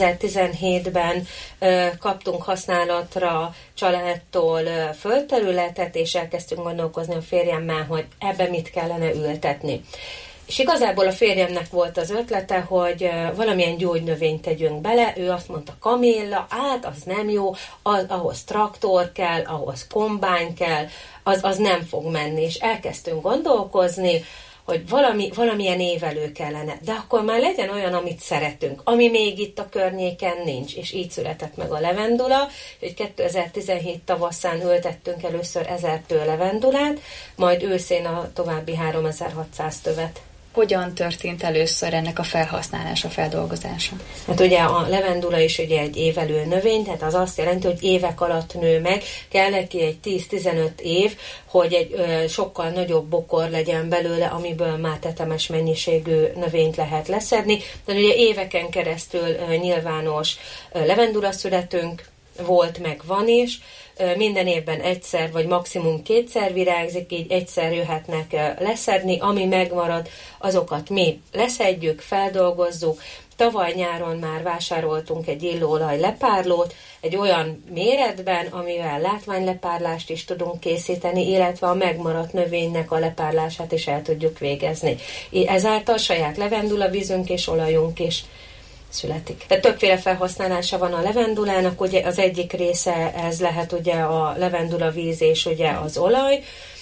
2017-ben kaptunk használatra családtól földterületet, és elkezdtünk gondolkozni a férjemmel, hogy ebbe mit kellene ültetni. És igazából a férjemnek volt az ötlete, hogy valamilyen gyógynövényt tegyünk bele, ő azt mondta, kamélla, az nem jó, ahhoz traktor kell, ahhoz kombány kell, az nem fog menni, és elkezdtünk gondolkozni, hogy valamilyen évelő kellene, de akkor már legyen olyan, amit szeretünk, ami még itt a környéken nincs, és így született meg a levendula, hogy 2017 tavaszán ültettünk először 1000 tő levendulát, majd őszén a további 3600 tövet. Hogyan történt először ennek a felhasználása, feldolgozása? Hát ugye a levendula is ugye egy évelő növény, tehát az azt jelenti, hogy évek alatt nő meg, kell neki egy 10-15 év, hogy egy sokkal nagyobb bokor legyen belőle, amiből már tetemes mennyiségű növényt lehet leszedni. Tehát ugye éveken keresztül nyilvános levendula születünk volt, meg van is, minden évben egyszer, vagy maximum kétszer virágzik, így egyszer jöhetnek leszedni, ami megmarad, azokat mi leszedjük, feldolgozzuk. Tavaly nyáron már vásároltunk egy illóolaj lepárlót, egy olyan méretben, amivel látványlepárlást is tudunk készíteni, illetve a megmaradt növénynek a lepárlását is el tudjuk végezni. Ezáltal saját levendula vízünk és olajunk is születik. Tehát többféle felhasználása van a levendulának, ugye az egyik része ez lehet ugye a levendula víz és ugye az olaj,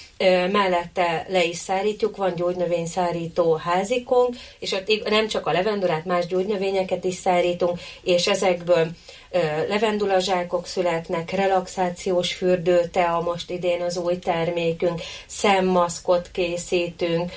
mellette le is szárítjuk, van gyógynövényszárító házikunk, és ott nem csak a levendulát, más gyógynövényeket is szárítunk, és ezekből levendulazsákok születnek, relaxációs fürdő, tea most idén az új termékünk, szemmaszkot készítünk,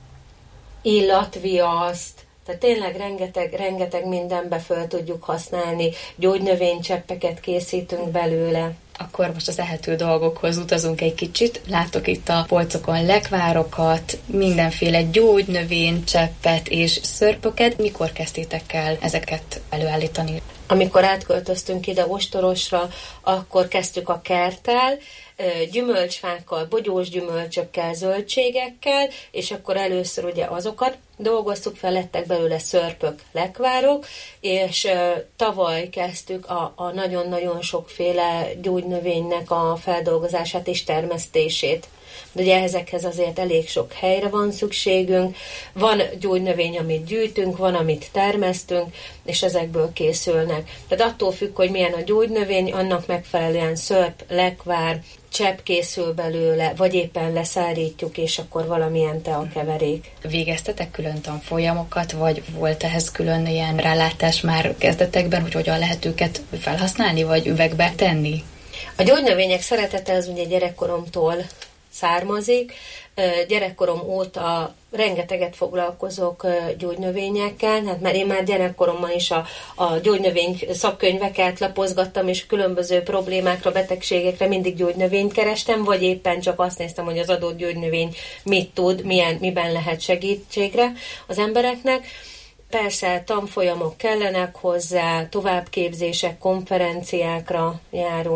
illatviaszt, tehát tényleg rengeteg mindenbe föl tudjuk használni, gyógynövénycseppeket készítünk belőle. Akkor most az ehető dolgokhoz utazunk egy kicsit. Látok itt a polcokon lekvárokat, mindenféle gyógynövénycseppet és szörpöket. Mikor kezdtétek el ezeket előállítani? Amikor átköltöztünk ide Ostorosra, akkor kezdtük a kerttel, gyümölcsfákkal, bogyós gyümölcsökkel, zöldségekkel, és akkor először ugye azokat dolgoztuk fel, lettek belőle szörpök, lekvárok, és tavaly kezdtük a nagyon-nagyon sokféle gyógynövénynek a feldolgozását és termesztését. De ugye ezekhez azért elég sok helyre van szükségünk. Van gyógynövény, amit gyűjtünk, van, amit termesztünk, és ezekből készülnek. Tehát attól függ, hogy milyen a gyógynövény, annak megfelelően szörp, lekvár, csepp készül belőle, vagy éppen leszárítjuk, és akkor valamilyen teakeverék. Végeztetek külön tanfolyamokat, vagy volt ehhez külön ilyen rálátás már kezdetekben, hogy hogyan lehet őket felhasználni, vagy üvegbe tenni? A gyógynövények szeretete az ugye gyerekkoromtól származik. Gyerekkorom óta rengeteget foglalkozok gyógynövényekkel, hát mert én már gyerekkoromban is a gyógynövény szakkönyveket lapozgattam, és különböző problémákra, betegségekre mindig gyógynövényt kerestem, vagy éppen csak azt néztem, hogy az adott gyógynövény mit tud, miben lehet segítségre az embereknek. Persze tanfolyamok kellenek hozzá, továbbképzések, konferenciákra járunk.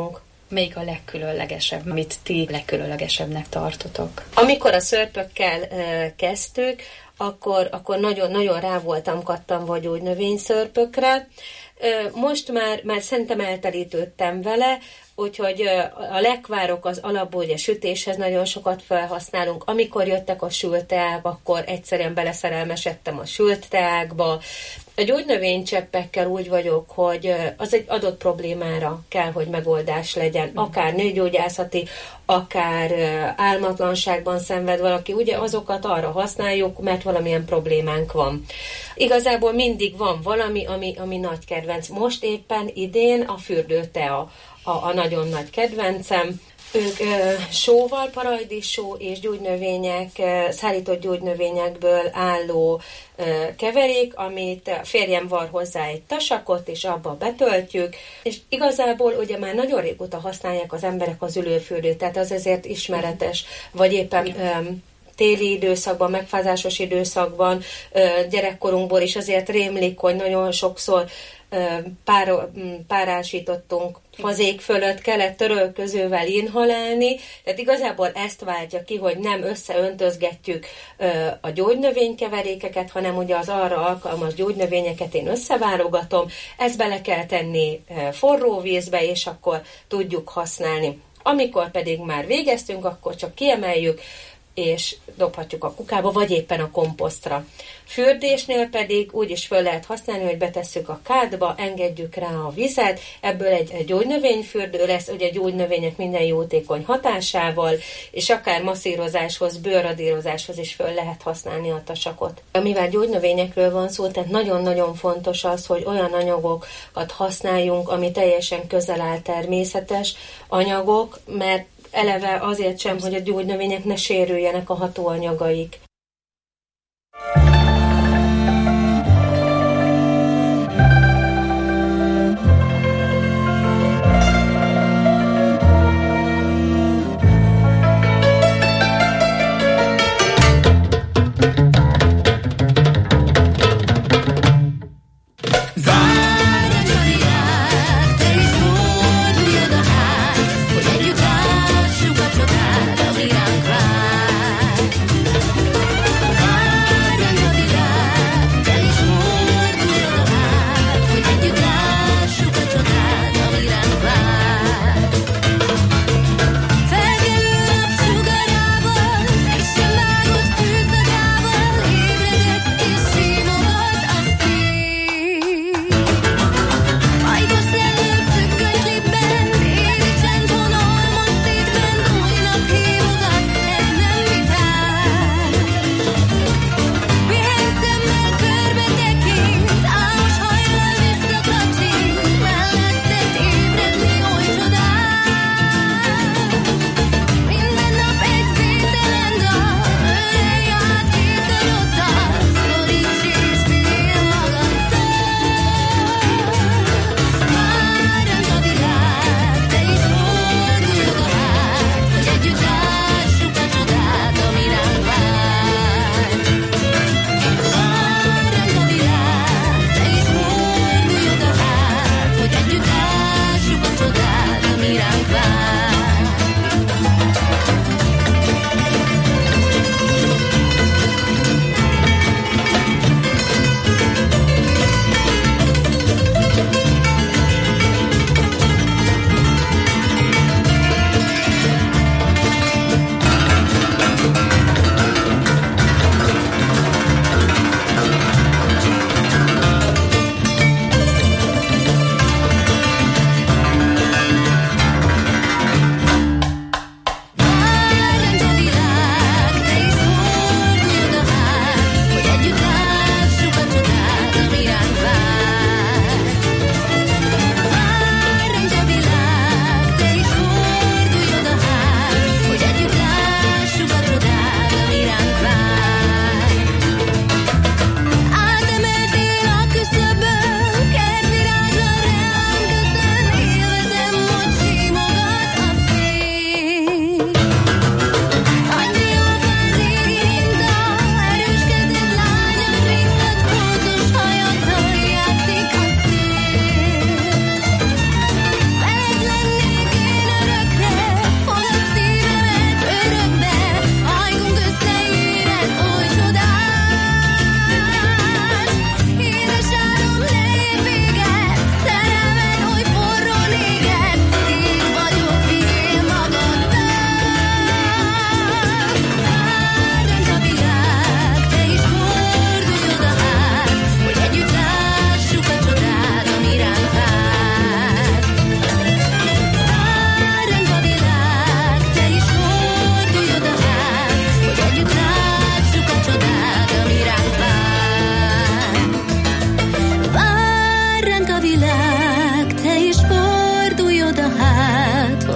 Melyik a legkülönlegesebb, amit ti legkülönlegesebbnek tartotok? Amikor a szörpökkel kezdtük, akkor nagyon rá voltam kattanva a gyógynövényszörpökre. Most már szerintem eltelítődtem vele, úgyhogy a lekvárok az alapból ugye sütéshez nagyon sokat felhasználunk. Amikor jöttek a sült teák, akkor egyszerűen beleszerelmesedtem a sült teákba. A gyógynövénycseppekkel úgy vagyok, hogy az egy adott problémára kell, hogy megoldás legyen. Akár nőgyógyászati, akár álmatlanságban szenved valaki. Ugye azokat arra használjuk, mert valamilyen problémánk van. Igazából mindig van valami, ami nagy kedvenc. Most éppen idén a fürdőtea a nagyon nagy kedvencem. Ők sóval, paradicsó és gyógynövények, szállított gyógynövényekből álló keverék, amit a férjem var hozzá egy tasakot, és abba betöltjük, és igazából ugye már nagyon régóta használják az emberek az ülőfürdőt, tehát az ezért ismeretes, vagy éppen téli időszakban, megfázásos időszakban, gyerekkorunkból is azért rémlik, hogy nagyon sokszor párásítottunk fazék fölött, kellett törölközővel inhalálni, tehát igazából ezt váltja ki, hogy nem összeöntözgetjük a gyógynövénykeverékeket, hanem ugye az arra alkalmas gyógynövényeket én összeválogatom, ezt bele kell tenni forró vízbe, és akkor tudjuk használni. Amikor pedig már végeztünk, akkor csak kiemeljük, és dobhatjuk a kukába, vagy éppen a komposztra. Fürdésnél pedig úgy is föl lehet használni, hogy betesszük a kádba, engedjük rá a vizet, ebből egy gyógynövényfürdő lesz, ugye gyógynövények minden jótékony hatásával, és akár masszírozáshoz, bőrradírozáshoz is föl lehet használni a tasakot. Mivel gyógynövényekről van szó, tehát nagyon-nagyon fontos az, hogy olyan anyagokat használjunk, ami teljesen közel áll természetes anyagok, mert eleve azért sem, hogy a gyógynövények ne sérüljenek a hatóanyagaik.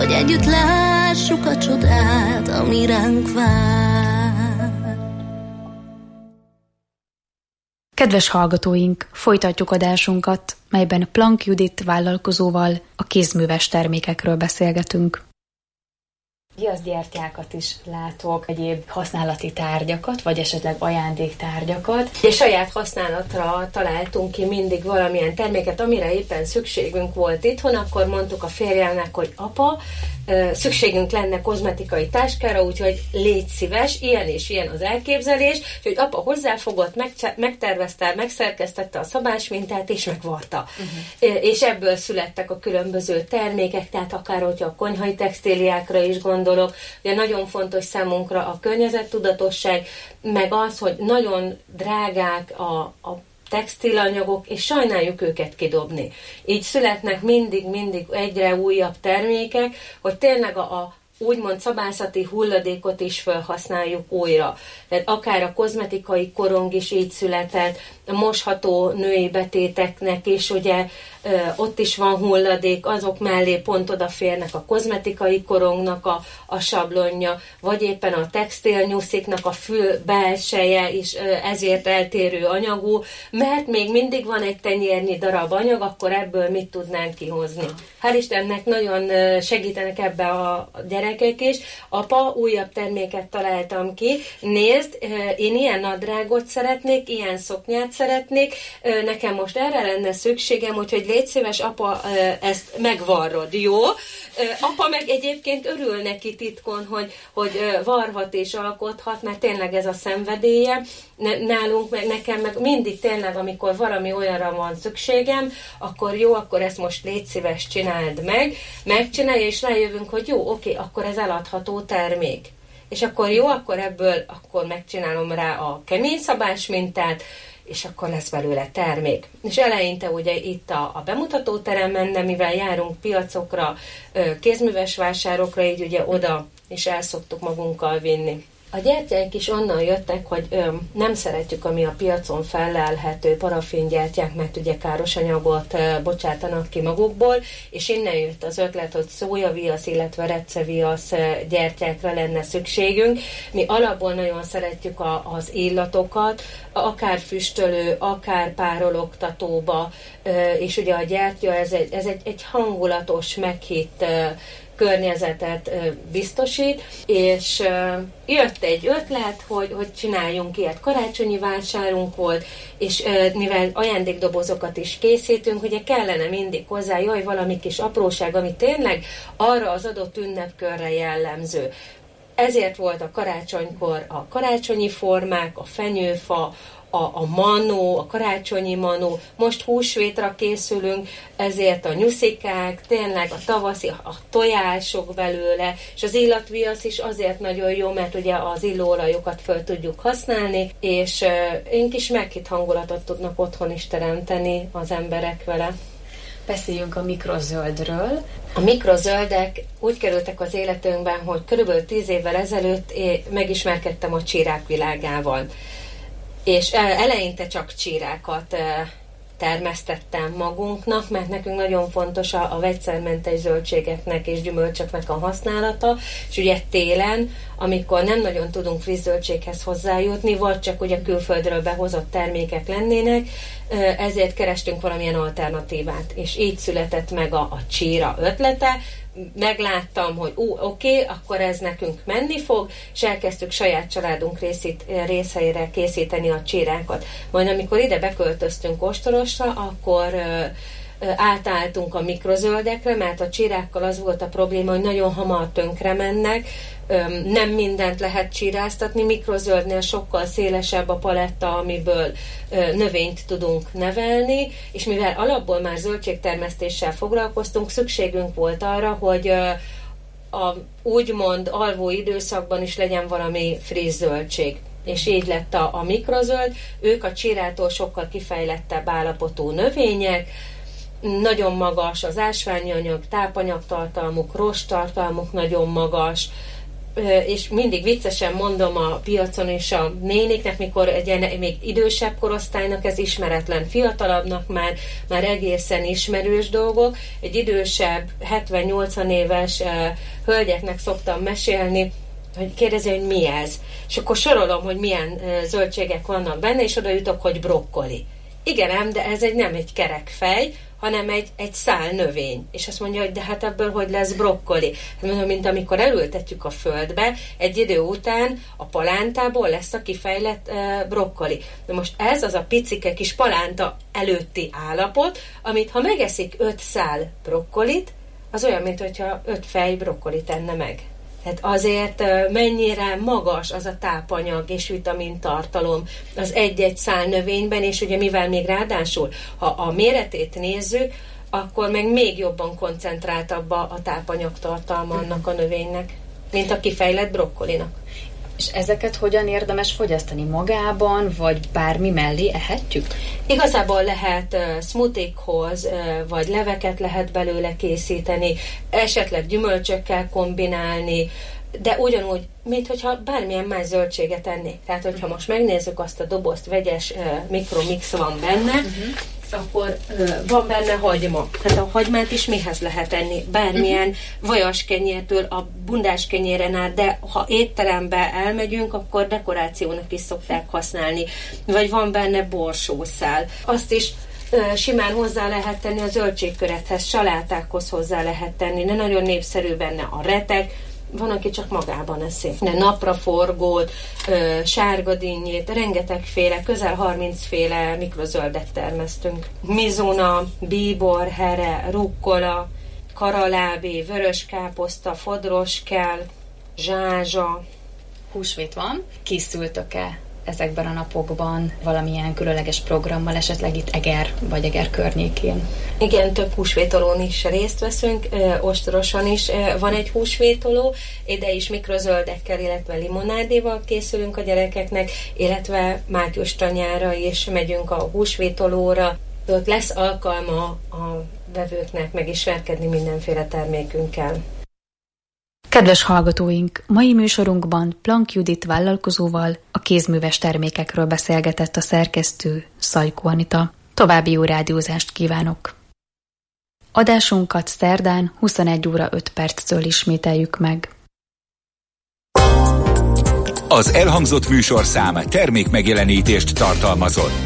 hogy együtt lássuk a csodát, ami ránk vár. Kedves hallgatóink, folytatjuk adásunkat, melyben Plank Judit vállalkozóval a kézműves termékekről beszélgetünk. Viaszgyertyákat is látok, egyéb használati tárgyakat, vagy esetleg ajándéktárgyakat. És saját használatra találtunk ki mindig valamilyen terméket, amire éppen szükségünk volt itthon, akkor mondtuk a férjelnek, hogy apa, szükségünk lenne kozmetikai táskára, úgyhogy légy szíves, ilyen és ilyen az elképzelés, hogy apa hozzáfogott, megtervezte, megszerkesztette a szabásmintát, és megvarta. És ebből születtek a különböző termékek, tehát akár hogyha a konyhai textíliákra is gondolok, ugye nagyon fontos számunkra a környezettudatosság, meg az, hogy nagyon drágák a textilanyagok, és sajnáljuk őket kidobni. Így születnek mindig egyre újabb termékek, hogy tényleg a úgymond szabászati hulladékot is felhasználjuk újra. Tehát akár a kozmetikai korong is így született, a mosható női betéteknek is, ugye ott is van hulladék, azok mellé pont odaférnek a kozmetikai korongnak a sablonja, vagy éppen a textilnyusziknak a fül belseje is ezért eltérő anyagú, mert még mindig van egy tenyérnyi darab anyag, akkor ebből mit tudnánk kihozni. Hál' Istennek nagyon segítenek ebbe a gyerekek is. Apa, újabb terméket találtam ki, nézd, én ilyen nadrágot szeretnék, ilyen szoknyát szeretnék, nekem most erre lenne szükségem, úgyhogy légy szíves, apa, ezt megvarrod, jó? Apa meg egyébként örül neki titkon, hogy varhat és alkothat, mert tényleg ez a szenvedélye. Nálunk, meg nekem meg mindig tényleg, amikor valami olyanra van szükségem, akkor jó, akkor ezt most légy szíves, csináld meg, megcsinálja, és rájövünk, hogy jó, oké, akkor ez eladható termék. És akkor jó, akkor ebből akkor megcsinálom rá a kemény szabás mintát, és akkor lesz belőle termék. És eleinte ugye itt a bemutatóteremben, de mivel járunk piacokra, kézműves vásárokra, így ugye oda is el szoktuk magunkkal vinni. A gyertyák is onnan jöttek, hogy nem szeretjük, ami a piacon fellelhető parafingyertyák, mert ugye káros anyagot bocsátanak ki magukból, és innen jött az ötlet, hogy szójaviasz, illetve repceviasz gyertyákra lenne szükségünk. Mi alapból nagyon szeretjük az illatokat, akár füstölő, akár párologtatóba, és ugye a gyertya, ez egy hangulatos, meghitt környezetet biztosít, és jött egy ötlet, hogy csináljunk ilyet. Karácsonyi vásárunk volt, és mivel ajándékdobozokat is készítünk, ugye kellene mindig hozzá, valami kis apróság, ami tényleg arra az adott ünnepkörre jellemző. Ezért volt a karácsonykor a karácsonyi formák, a fenyőfa, a manó, a karácsonyi manó, most húsvétra készülünk, ezért a nyuszikák, tényleg a tavaszi, a tojások belőle, és az illatviasz is azért nagyon jó, mert ugye az illóolajokat föl tudjuk használni, és én kis meghitt hangulatot tudnak otthon is teremteni az emberek vele. Beszéljünk a mikrozöldről. A mikrozöldek úgy kerültek az életünkben, hogy körülbelül 10 évvel ezelőtt én megismerkedtem a csírák világával. És eleinte csak csírákat termesztettem magunknak, mert nekünk nagyon fontos a vegyszermentes zöldségeknek és gyümölcsöknek a használata, és ugye télen, amikor nem nagyon tudunk friss zöldséghez hozzájutni, vagy csak ugye külföldről behozott termékek lennének, ezért kerestünk valamilyen alternatívát, és így született meg a csíra ötlete. Megláttam, hogy oké, akkor ez nekünk menni fog, és elkezdtük saját családunk részeire készíteni a csírákat. Majd amikor ide beköltöztünk Ostorosra, akkor átálltunk a mikrozöldekre, mert a csírákkal az volt a probléma, hogy nagyon hamar tönkre mennek, nem mindent lehet csíráztatni, mikrozöldnél sokkal szélesebb a paletta, amiből növényt tudunk nevelni, és mivel alapból már zöldségtermesztéssel foglalkoztunk, szükségünk volt arra, hogy a úgymond alvó időszakban is legyen valami friss zöldség. És így lett a mikrozöld, ők a csírától sokkal kifejlettebb állapotú növények, nagyon magas az ásványi anyag, tápanyagtartalmuk, rosttartalmuk nagyon magas, és mindig viccesen mondom a piacon és a néniknek, mikor egy még idősebb korosztálynak ez ismeretlen, fiatalabbnak már egészen ismerős dolgok, egy idősebb 70-80 éves hölgyeknek szoktam mesélni, hogy kérdezi, hogy mi ez. És akkor sorolom, hogy milyen zöldségek vannak benne, és oda jutok, hogy brokkoli. Igen ám, de ez nem egy kerek fej, hanem egy szál növény. És azt mondja, hogy de hát ebből hogy lesz brokkoli? Hát mondom, mint amikor elültetjük a földbe, egy idő után a palántából lesz a kifejlett brokkoli. De most ez az a picike kis palánta előtti állapot, amit ha megeszik 5 szál brokkolit, az olyan, mint hogyha 5 fej brokkolit enne meg. Tehát azért mennyire magas az a tápanyag és vitamintartalom az egy-egy szál növényben, és ugye mivel még ráadásul, ha a méretét nézzük, akkor meg még jobban koncentráltabb a tápanyagtartalma annak a növénynek, mint a kifejlett brokkolinak. És ezeket hogyan érdemes fogyasztani? Magában, vagy bármi mellé ehetjük? Igazából lehet smoothie-hoz, vagy leveket lehet belőle készíteni, esetleg gyümölcsökkel kombinálni, de ugyanúgy, mint hogyha bármilyen más zöldséget ennék. Tehát, hogyha most megnézzük azt a dobozt, vegyes mikromix van benne, akkor van benne hagyma. Tehát a hagymát is mihez lehet enni? Bármilyen vajaskenyértől a bundáskenyéren át, de ha étterembe elmegyünk, akkor dekorációnak is szokták használni. Vagy van benne borsószál. Azt is simán hozzá lehet tenni a zöldségkörethez, salátákhoz hozzá lehet tenni, de nagyon népszerű benne a retek, van, aki csak magában eszi. De napraforgót, sárgadinnyét, rengetegféle, közel 30 féle mikrozöldet termesztünk. Mizuna, bíbor, here, rukkola, karalábé, vöröskáposzta, fodroskel, zsázsa. Húsvét van. Készültök-e ezekben a napokban valamilyen különleges programmal, esetleg itt Eger vagy Eger környékén? Igen, több húsvétolón is részt veszünk, ostorosan is van egy húsvétoló, ide is mikrozöldekkel, illetve limonádéval készülünk a gyerekeknek, illetve Mátyus tanyára is megyünk a húsvétolóra. Ott lesz alkalma a vevőknek megismerkedni mindenféle termékünkkel. Kedves hallgatóink, mai műsorunkban Plank Judit vállalkozóval a kézműves termékekről beszélgetett a szerkesztő, Szajkó Anita. További jó rádiózást kívánok! Adásunkat szerdán 21 óra 5 perctől ismételjük meg. Az elhangzott műsorszám termékmegjelenítést tartalmazott.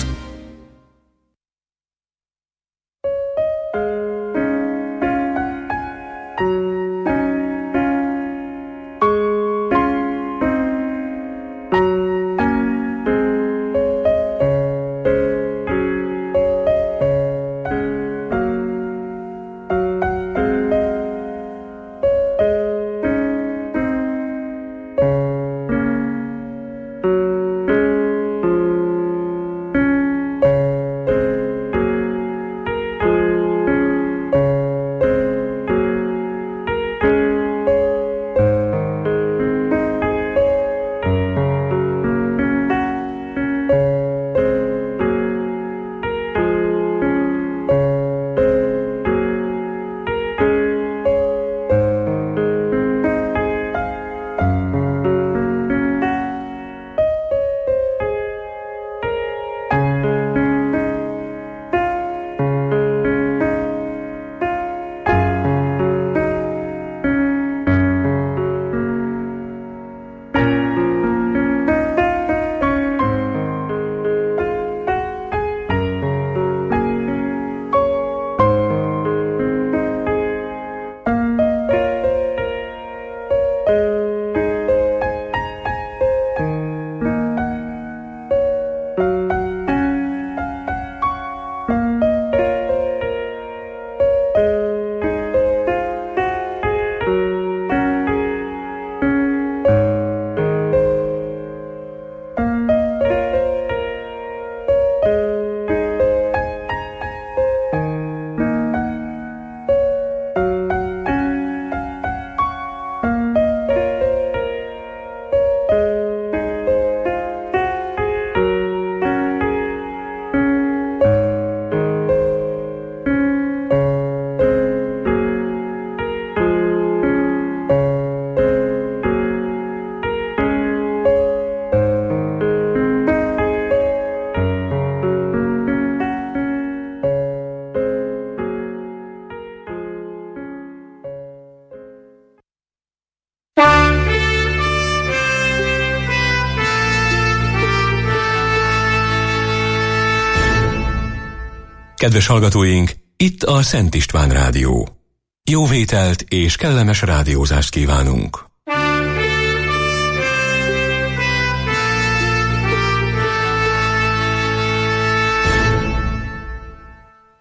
Kedves hallgatóink, itt a Szent István Rádió. Jó vételt és kellemes rádiózást kívánunk!